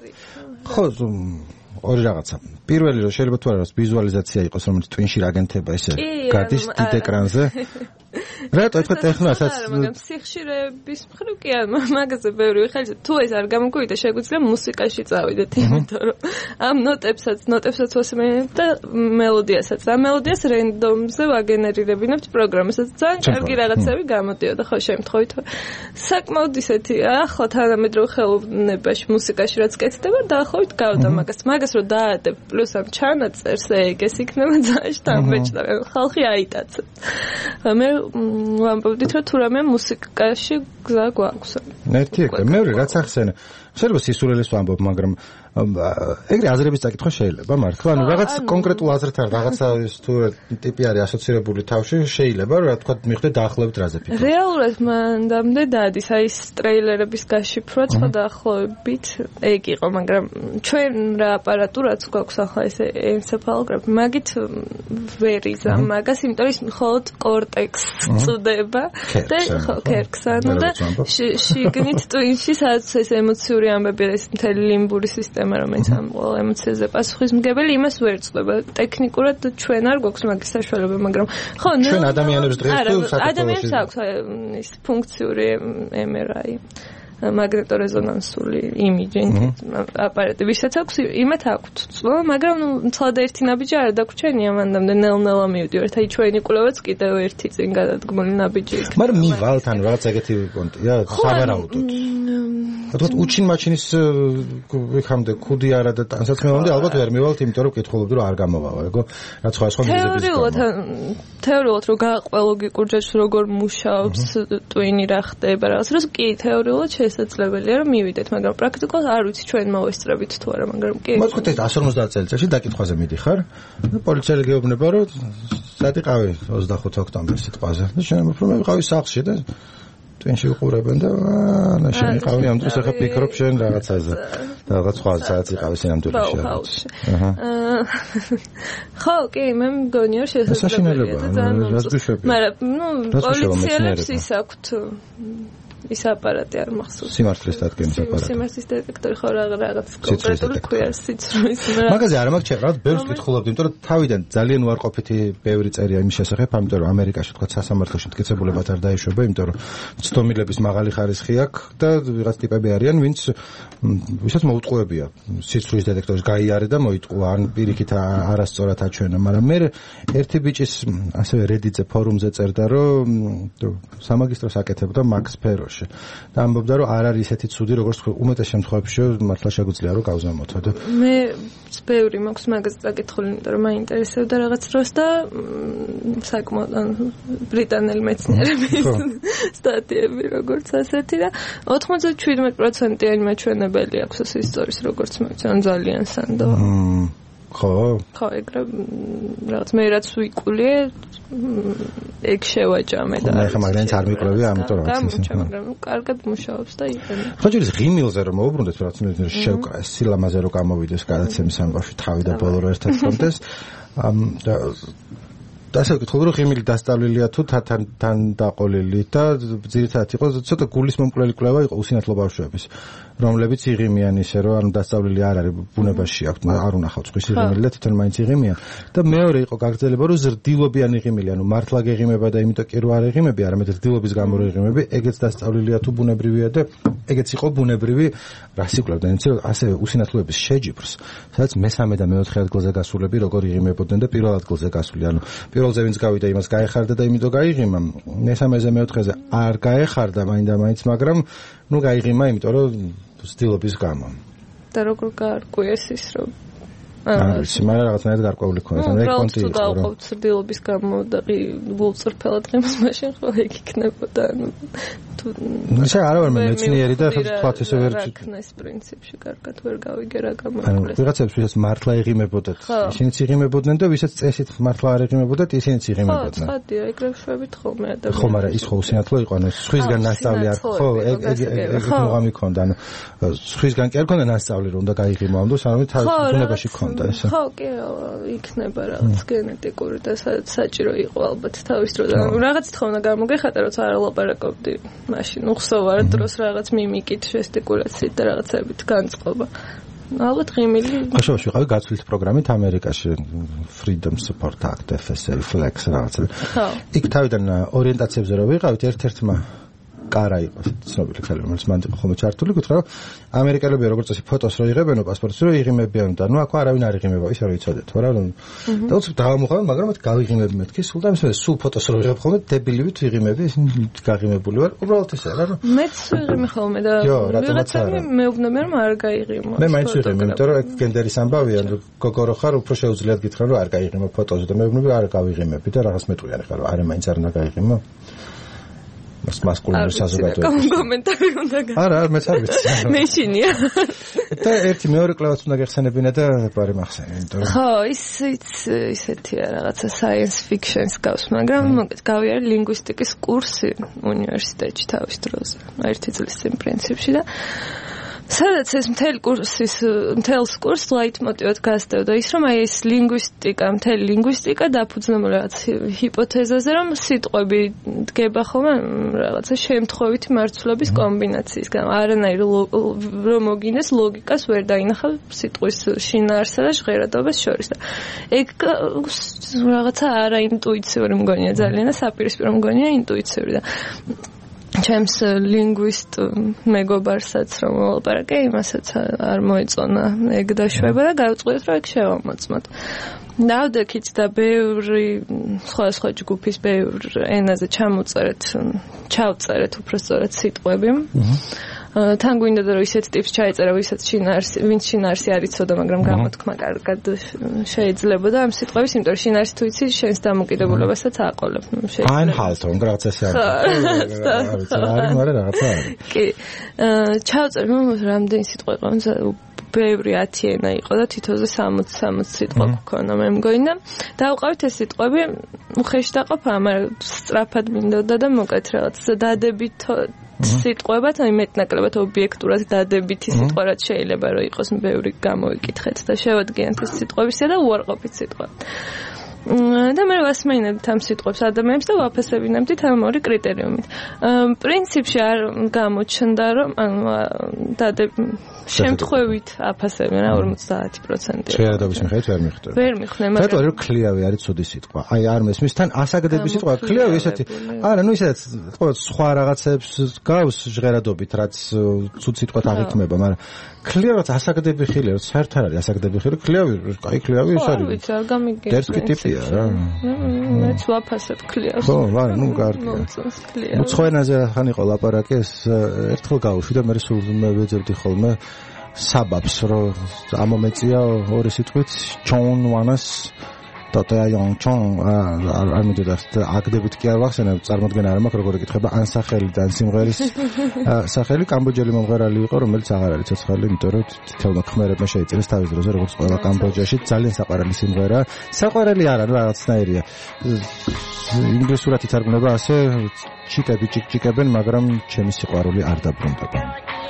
Speaker 8: ხო, ორი რაღაცა. პირველი რომ შეიძლება თუ არა ვიზუალიზაცია იყოს, რომელიც twin-ში აგენტება ესე გადის დიდ ეკრანზე. რატო თქვა ტექნოსაც
Speaker 9: მაგრამ სიხშირეების მხრივ კი არა მაგაზე ბევრი ხალხი თუ ეს არ გამოგვივიდა შეგვიძლია მუსიკაში წავიდეთ იმიტომ რომ ამ ნოტებსაც ვასმენთ და მელოდიასაც და მელოდიას რენდომზე ვაგენერირებინებთ პროგრამასაც ძალიან კარგი რაღაცები გამოდიოდა ხო შემთხვევით საკმაოდ ისეთი ახლა თანამედროვე ხელოვნებაში მუსიკაში რაც კეთდება დაახლოებით გავდა მაგას რომ დაადებ პლუს ამ ჩანაწერს ეგ ეს იქნება ძალიან შთამბეჭდა ხალხი აიტაცებს მე ვამბობდით რომ თუ რამე მუსიკაში გზა გვაქვს.
Speaker 8: ერთი ეგ მეორე რაც ახსენე. შეიძლება სისულელეს ვამბობ, მაგრამ ეგრე აზრების წაკითხვა შეიძლება მართლა, ანუ რაღაც კონკრეტულ აზრთან რაღაცა თუ ტიპი არის ასოცირებული თავში, შეიძლება რა თქვა მიხვდე დაახლოებით რაზე ფიქრობ.
Speaker 9: რეალურად მანდამდე დადის აი ეს ტრეილერების გაშიფრვა სხვა დაახლოებით ეგ იყო, მაგრამ ჩვენ რა აპარატურაც გვაქვს ახლა ეს ენცეფალოგრაფი, მაგით ვერ იზამ მაგას, იმიტომ რომ ის მხოლოდ კორტექსს წუდება და ხო ქერქს ანუ და შიგნით twin-ში სადაც ეს ემოციური ამბები ეს მთელი ლიმბური სისტემა რომელიც ამ ყოველ ემოციაზე პასუხისმგებელი იმას ვერ წდება ტექნიკურად ჩვენ არ გვაქვს მაგის საშუალება მაგრამ ხო
Speaker 8: ჩვენ ადამიანებს დღეს
Speaker 9: ადამიანებს აქვს ის ფუნქციური MRI მაგნეტორეზონანსული იმიჯი აპარატი ვისაც აქვს იმათ აქვს წვა მაგრამ ნუ ცალ და ერთი ნაბიჯი არ დაგვრჩენია მანდამდე ნელ-ნელა მივდივართ აი ჩვენი კვლევაც კიდევ ერთი წინ გადადგმული ნაბიჯი იქნება
Speaker 8: მაგრამ მივალთ ან რაღაც ეგეთი პონტია სავარაუდოდ თქო უჩინ მაჩინის ვიხამდე ქუდი არა და ტანსაცმელამდე ალბათ ვერ მივალთ იმიტომ რომ კითხულობდი რომ არ გამოვავა ეგო რაც სხვა მიზეზების
Speaker 9: თეორიულად რომ გააყვა ლოგიკურ ჯაჭვს როგორ მუშაობს twin-ი რა ხდება რაღაც როს კი თეორიულად შესაძლებელია რომ მივიდეთ მაგრამ პრაქტიკულად არ ვიცი ჩვენ მოვესწრებით თუ არა მაგრამ კი
Speaker 8: მოთქვით 150 წელიწადში დაკითხვაზე მიდიხარ და პოლიციელი გეუბნება რომ სად იყავი 25 ოქტომბერს სიტყვაზე და შენ უფრო მე ვიყავი სახლში და twin-ში ვიყურებენ და ანა შენ იყავი ამ დროს ახლა ფიქრობ შენ რაღაცაზე და რაღაც სხვა საათი იყავი სინამდვილეში
Speaker 9: ხო კი მე მგონია შესაძლებელია და ძალიან მაგრამ ნუ პოლიციელებს ის აქვთ ის აპარატი არ მახსოვს.
Speaker 8: სიმართლის დადგენის აპარატი.
Speaker 9: სიმართლის დეტექტორი ხო რაღაც კონკრეტული ქვია სიცრუის.
Speaker 8: მაგაზე არ მაქვს რა ბევრს ვკითხულობდი, იმიტომ რომ თავიდან ძალიან უარყოფითი ბევრი წერია იმის შესახებ, ამიტომ რომ ამერიკაში თქვა სასამართლოში მტკიცებულებად არ დაეშვება, იმიტომ რომ ცდომილების მაღალი ხარისხი აქვს და ვიღაც ტიპები არიან, ვისაც მოუწყოებია სიცრუის დეტექტორის გაიარე და მოიტყვა, ან პირიქით არასწორად აჩვენა, მაგრამ მე ერთი ბიჭის ასევე Reddit-ზე ფორუმზე წერდა, რომ სამაგისტროს აკეთებდა მაქს ფეროში და ამბობდა, რომ არ არის ესეთი ცუდი, როგორც უმეტეს შემთხვევებში მართლა შეგვიძლია რომ გავზამოთო და
Speaker 9: მე ბევრი მაქვს მაგაზე წაკითხული, იმიტომ რომ მაინტერესებდა რაღაც დროს და საკმაოდ ბრიტანელი მეცნიერების სტატიები როგორც ასეთი და 97%-იანი მაჩვენებელი აქვს ეს ისტორიის როგორც მოვიცან ძალიან სანდო.
Speaker 8: ხო,
Speaker 9: ეგრე რაღაც მე რაც ვიკვლია ეგ შევაჭამე და
Speaker 8: ახლა მაგალითად არ მიკვლევი, ამიტომ
Speaker 9: მაგრამ კარგად მუშაობს და იყენებს.
Speaker 8: ხო ჯერ ის ღიმილზე რომ მოუბრუნდეთ, რაც მე შევკრა სილამაზე რომ გამოვიდეს გადაცემის ამბავში თავი და ბოლო რო ერთად კონდეს და ასე ვკითხულობ, რომ ღიმილი დასწავლილია თუ თან დაყოლილი და ძირითადად იყო ცოტა გულის მომკვლელი კვლევა იყო უსინათლო ბავშვების, რომლებიც იღიმიან ისე რომ ანუ დასწავლილი არ არის ბუნებაში აქვთ, არ უნახავთ სხვის იღიმილი და თვითონ მაინც იღიმიან და მეორე იყო გაგრძელება, რომ ზრდილობიანი იღიმილი, ანუ მართლა გეღიმება და იმიტომ კი რო არ იღიმები, არამედ ზრდილობის გამო რო იღიმები, ეგეც დასწავლილია თუ ბუნებრივია და ეგეც იყო ბუნებრივი რასიკვლევდა, იმიტომ რომ ასე უსინათლოების შეჯიბრს, სადაც მესამე და მეოთხე ადგილზე გასულები როგორ იღიმებოდნენ და პირველ ადგილზე გასული, ანუ პირველზე ვინც გავიდა იმას გაეხარდა და იმიტომ გაიღიმა, მესამეზე მეოთხეზე არ გაეხარდა მაინც, მაგრამ ნუ გაიღიმა, იმიტომ რომ ცდილობის გამო.
Speaker 9: და როგორ გაარკვიეს ის რომ
Speaker 8: მაგრამ რაღაცნაირად გარკვეული ქონდა, ანუ ეგ კონტი იყო.
Speaker 9: და ცდილობის გამო და გულწრფელად ღიმს მაშინ ხო ეგ იქნებოდა, ანუ თუ
Speaker 8: ისე არა ვარ მეცნიერი და თქვათ ესე ვერ
Speaker 9: ქნეს პრინციპში კარგად ვერ გავიგე რა გამოიკვლიეს.
Speaker 8: ვიღაცებს ვისაც მართლა იღიმებოდათ, ისინიც იღიმებოდნენ და ვისაც წესით მართლა არ იღიმებოდათ, ისინიც იღიმებოდნენ.
Speaker 9: ხო, ხადია, ეგრე შვებით ხოლმე ადამიანები.
Speaker 8: ხო, მაგრამ ის ხო უსინათლო იყო, ანუ სხვისგან ნასწავლი არ ხო, ეგ მოგამი ქონდა, ანუ სხვისგან კი არ ქონდა ნასწავლი, რომ უნდა გაიღიმო, ამიტომ სანამ თავის ბუნებაში ქონდა ესე.
Speaker 9: ხო, კი, იქნება რაღაც გენეტიკური და საჭირო იყო ალბათ თავის დროს. ანუ რაღაც თხოვნა გამოგეხატა, როცა არ ლაპარაკობდი. მაშინ უხსოვარ დროს რაღაც მიმიკით, ჟესტიკულაციით და რაღაცებით განწყობა. ალბათ ღიმილი.
Speaker 8: ხაშოვში ვიყავი გაცვლით პროგრამით ამერიკაში Freedom Support Act, FSA, Flex რაღაცა.
Speaker 9: ხო.
Speaker 8: იქ თავიდან ორიენტაციებზე რო ვიყავით, ერთ-ერთმა კარა იყო ცნობილი ხელი, რომელიც მანდ იყო ხოლმე ჩართული, გითხრა რომ ამერიკელები როგორც წესი ფოტოს რო იღებენ, პასპორტს რო იღიმებიან და ნუ აქ არავინ არ იღიმება, ისე რომ იცოდეთ, რა რომ და უცებ დავამოხავენ, მაგრამ მათ გავიღიმები მეთქი, სულ და მისმე სულ ფოტოს რო იღებ ხოლმე, დებილივით ვიღიმები, ისინი გაღიმებული ვარ, უბრალოდ ესე რა რომ
Speaker 9: მეც ვიღიმე ხოლმე და ვიღაცები მეუბნებიან რომ არ გაიღიმო.
Speaker 8: მე მაინც ვიღიმე, იმიტომ რომ ეგ გენდერის ამბავია, გოგო რო ხარ, უფრო შეუძლიათ გითხრა რომ არ გაიღიმო ფოტოზე და მეუბნები არ გავიღიმები და რაღაც მეტყვიანი ხარ, არა მაინც არ უნდა გაიღიმო. მასკულინური საზოგადოება.
Speaker 9: კომენტარი უნდა გა.
Speaker 8: არა, მეც არ ვიცი.
Speaker 9: მეშინია.
Speaker 8: და ერთი მეორე კლავაც უნდა გეხსენებინა და პარი მახსენე, იმიტომ რომ
Speaker 9: ხო, ისეთია რაღაცა science fiction-ს გავს, მაგრამ მოგეთ გავიარე ლინგვისტიკის კურსი უნივერსიტეტში თავის დროზე. ერთი წლის წინ პრინციპში და სადაც ეს მთელს კურსს ლაიტმოტივად გასდევდა ის, რომ აი ეს მთელი ლინგვისტიკა დაფუძნებული რაღაც ჰიპოთეზაზე, რომ სიტყვები დგება ხოლმე რაღაცა შემთხვევითი მარცვლების კომბინაციისგან. არანაირ რომ მოგინდეს ლოგიკას ვერ დაინახავ სიტყვის შინაარსსა და ჟღერადობას შორის. და ეგ რაღაცა არაინტუიციური მგონია ძალიან და საპირისპირო მგონია ინტუიციური და ჩემს ლინგვისტ მეგობარსაც რომ ვლაპარაკე, იმასაც არ მოეწონა ეგ დაშვება და გავწყვეტ რომ ეგ შევამოწმოთ. დავდექით და ბევრი სხვა ჯგუფის ბევრ ენაზე ჩავწერეთ უბრალოდ სიტყვები. თან გვინდა რომ ისეთ ტიპს ჩაეწერა, ვინც შინაარსი არ იცოდა, მაგრამ გამოთქმა კარგად შეიძლებოდა ამ სიტყვების, იმიტომ რომ შინაარსი თუ იცი, შენს დამოკიდებულებასაც აყოლებ.
Speaker 8: Einhaltung, grazie sehr. არის, მაგრამ რაღაცა არის.
Speaker 9: კი. ჩავწერე, რამდენი სიტყვა იყო, ბევრი 10 ენა იყო და თითოზე 60 სიტყვა გქონა, მე მგონი. დავყავით ეს სიტყვები, უხეში დაყოფა, მაგრამ სწრაფად მინდოდა და მოკეთ რაღაც დადებით სიტყვებად, აი მეტნაკლებად ობიექტურად დადებითი სიტყვა რაც შეიძლება რომ იყოს ბევრი გამოვიკითხეთ და შევადგინეთ ეს სიტყვებისა და უარყოფით სიტყვა. და მე ვასმენებთ ამ სიტყვებს ადამიანებს და ვაფასებინებდით ამ ორი კრიტერიუმით. პრინციპში არ გამოჩნდა რომ შემთხვევით აფასებენ რა 50%.
Speaker 8: შეერადობის მიხედვით ვერ მიხვდები.
Speaker 9: ვერ მიხვდები, მაგრამ
Speaker 8: რატო რომ ქლიავი არის ცუდი სიტყვა. აი არ მესმის თან ასაგდების სიტყვა ქლიავი ესეთი. არა, ნუ ისეთ თქო სხვა რაღაცებს გავს ჟღერადობით, რაც ცუდ სიტყვად აღიქმება, მაგრამ ქლიავაც ასაგდები ხილი, რაც საერთოდ არ არის ასაგდები ხილი, ქლიავი, აი ქლიავი ეს არის.
Speaker 9: ვიცი, არ გამიგია.
Speaker 8: დერსკი ტიპია რა.
Speaker 9: მეც ვაფასებ ქლიავს.
Speaker 8: ხო, არა, ნუ კარგია. უცხოენაზე ხან იყო ლაპარაკი, ეს ერთხელ გავუშვი და მე სულ მე ვეძებდი ხოლმე საბაბს, რომ ამომეწია ორი სიტყვით ჩონ ვანას დატაიონ ჩონ არ მიდოდა აგდებით კი არ ვახსენებ წარმოდგენა არ მაქვს როგორ ეკითხება ან სახელი და ან სიმღერის სახელი კამბოჯელი მომღერალი იყო რომელიც აღარ არის ცოცხალი იმიტომ რომ თითოეულ ხმერებმა შეიწერეს თავის დროზე როგორც ყველა კამბოჯაში ძალიან საყვარელი სიმღერა საყვარელი არა რაღაცნაირია ინგლისურად ითარგმნება ასე ჩიტები ჭიკჭიკებენ მაგრამ ჩემი სიყვარული არ დაბრუნდება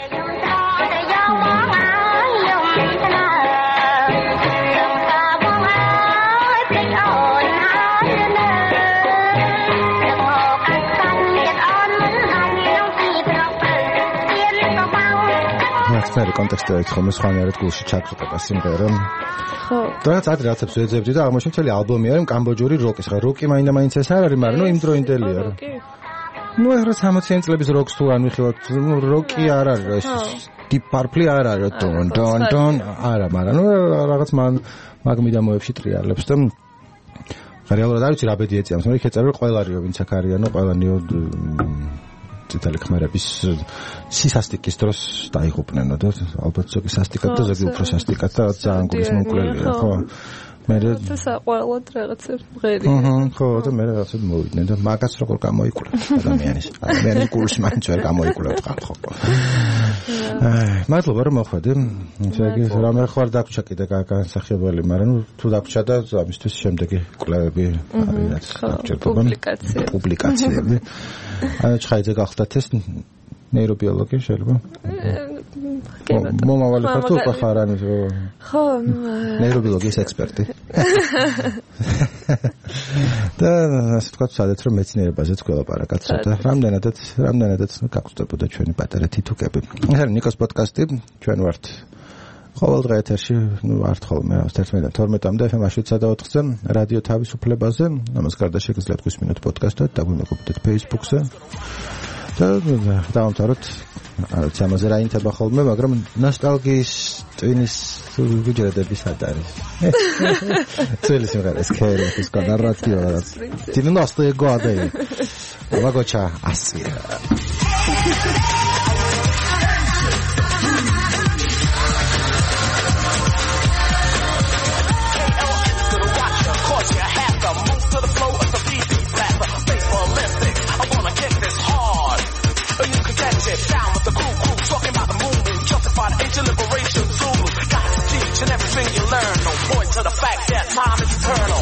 Speaker 8: მე კონტექსტი ხომ სხვანაირად გულში ჩაგხდება სიმღერა. ხო. და რაც რაღაცებს ვეძებდი და აღმოჩნდა ალბომი არის კამბოჯური როკის. ხა როკი მაინდა-მაინც ეს არ არის, მაგრამ ნუ იმ დროინდელია რა. ნუ ახლა 60-იან წლების როკს თუ არ მიხილავთ, ნუ როკი არ არის ეს Deep Purple არ არის დონ არა, მაგრამ ნუ რაღაც მაგ მიდამოებში ტრიალებს და რეალურად არ ვიცი რა ბედი ეწიამს, მაგრამ იქ ეწერა ყველა რიო ვინც აქ არიანო, ყველანიო წითელი ხმერების სისასტიკის დროს დაიღუპნენ და ალბათ ზოგი სასტიკად და ზოგი უფრო სასტიკად და ძალიან გულის მომკვლელია ხო მე
Speaker 9: საყვარლად რაღაცებს მღერი
Speaker 8: ხო და მე რაღაცებს მოვიდნენ და მაგას როგორ გამოიკვლევ ადამიანის გულს მაინც ვერ გამოიკვლევ ხარ ხო მადლობა რომ მოხვედი ისე რამე ხარ დაგვრჩა კიდე განსახიობელი მაგრამ თუ დაგვრჩა და ამისთვის შემდეგი კვლევები არის რაც დაგჭირდება პუბლიკაციები აი ჩხაიძე გახდათ ეს ნეირობიოლოგი შეიძლება მომავალი ხარ თუ ხარ ამის
Speaker 9: ხო
Speaker 8: ნეირობიოლოგიის ექსპერტი და ასე თქვა სადაც რომ მეცნიერებაზე თქველაპარაკად ცოტა რამდენადაც გაგწდებოდა ჩვენი პატარა თითუკები ეს არის ნიკოს პოდკასტი ჩვენ ვართ ყოველ დღე ეთერში ვართ ხოლმე 11-დან 12-მდე FM-ში 7-4-ზე რადიო თავისუფლებაზე ამას გარდა შეგიძლიათ გვისმინოთ პოდკასტად დაგვიმეგობრდეთ Facebook-ზე და დავამთავროთ არც ამაზე რა ინთება ხოლმე მაგრამ ნოსტალგიის ტვინის გუჯერდების ადარი წელი სიმღერა ეს ქერეთის კონარატიო რაც 90-ე годы ვაგოჩა ასია
Speaker 11: down with the cool talking about the moon justify the ancient liberation Zulu got to teach and everything you learn no point to the fact that time is eternal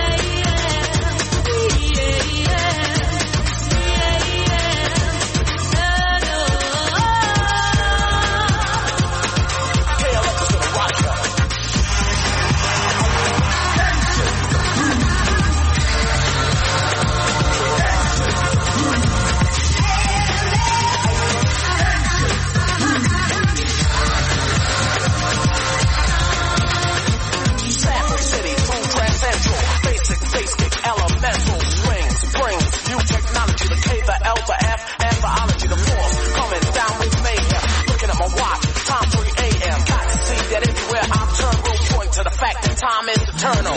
Speaker 11: time is eternal.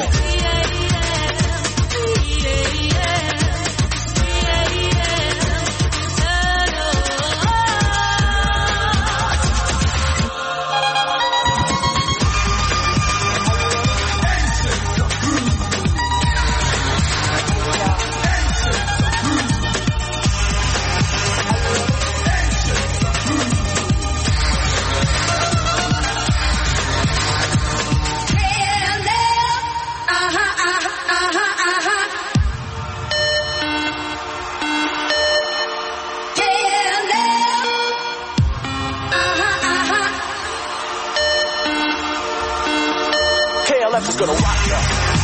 Speaker 11: KLF is gonna rock ya.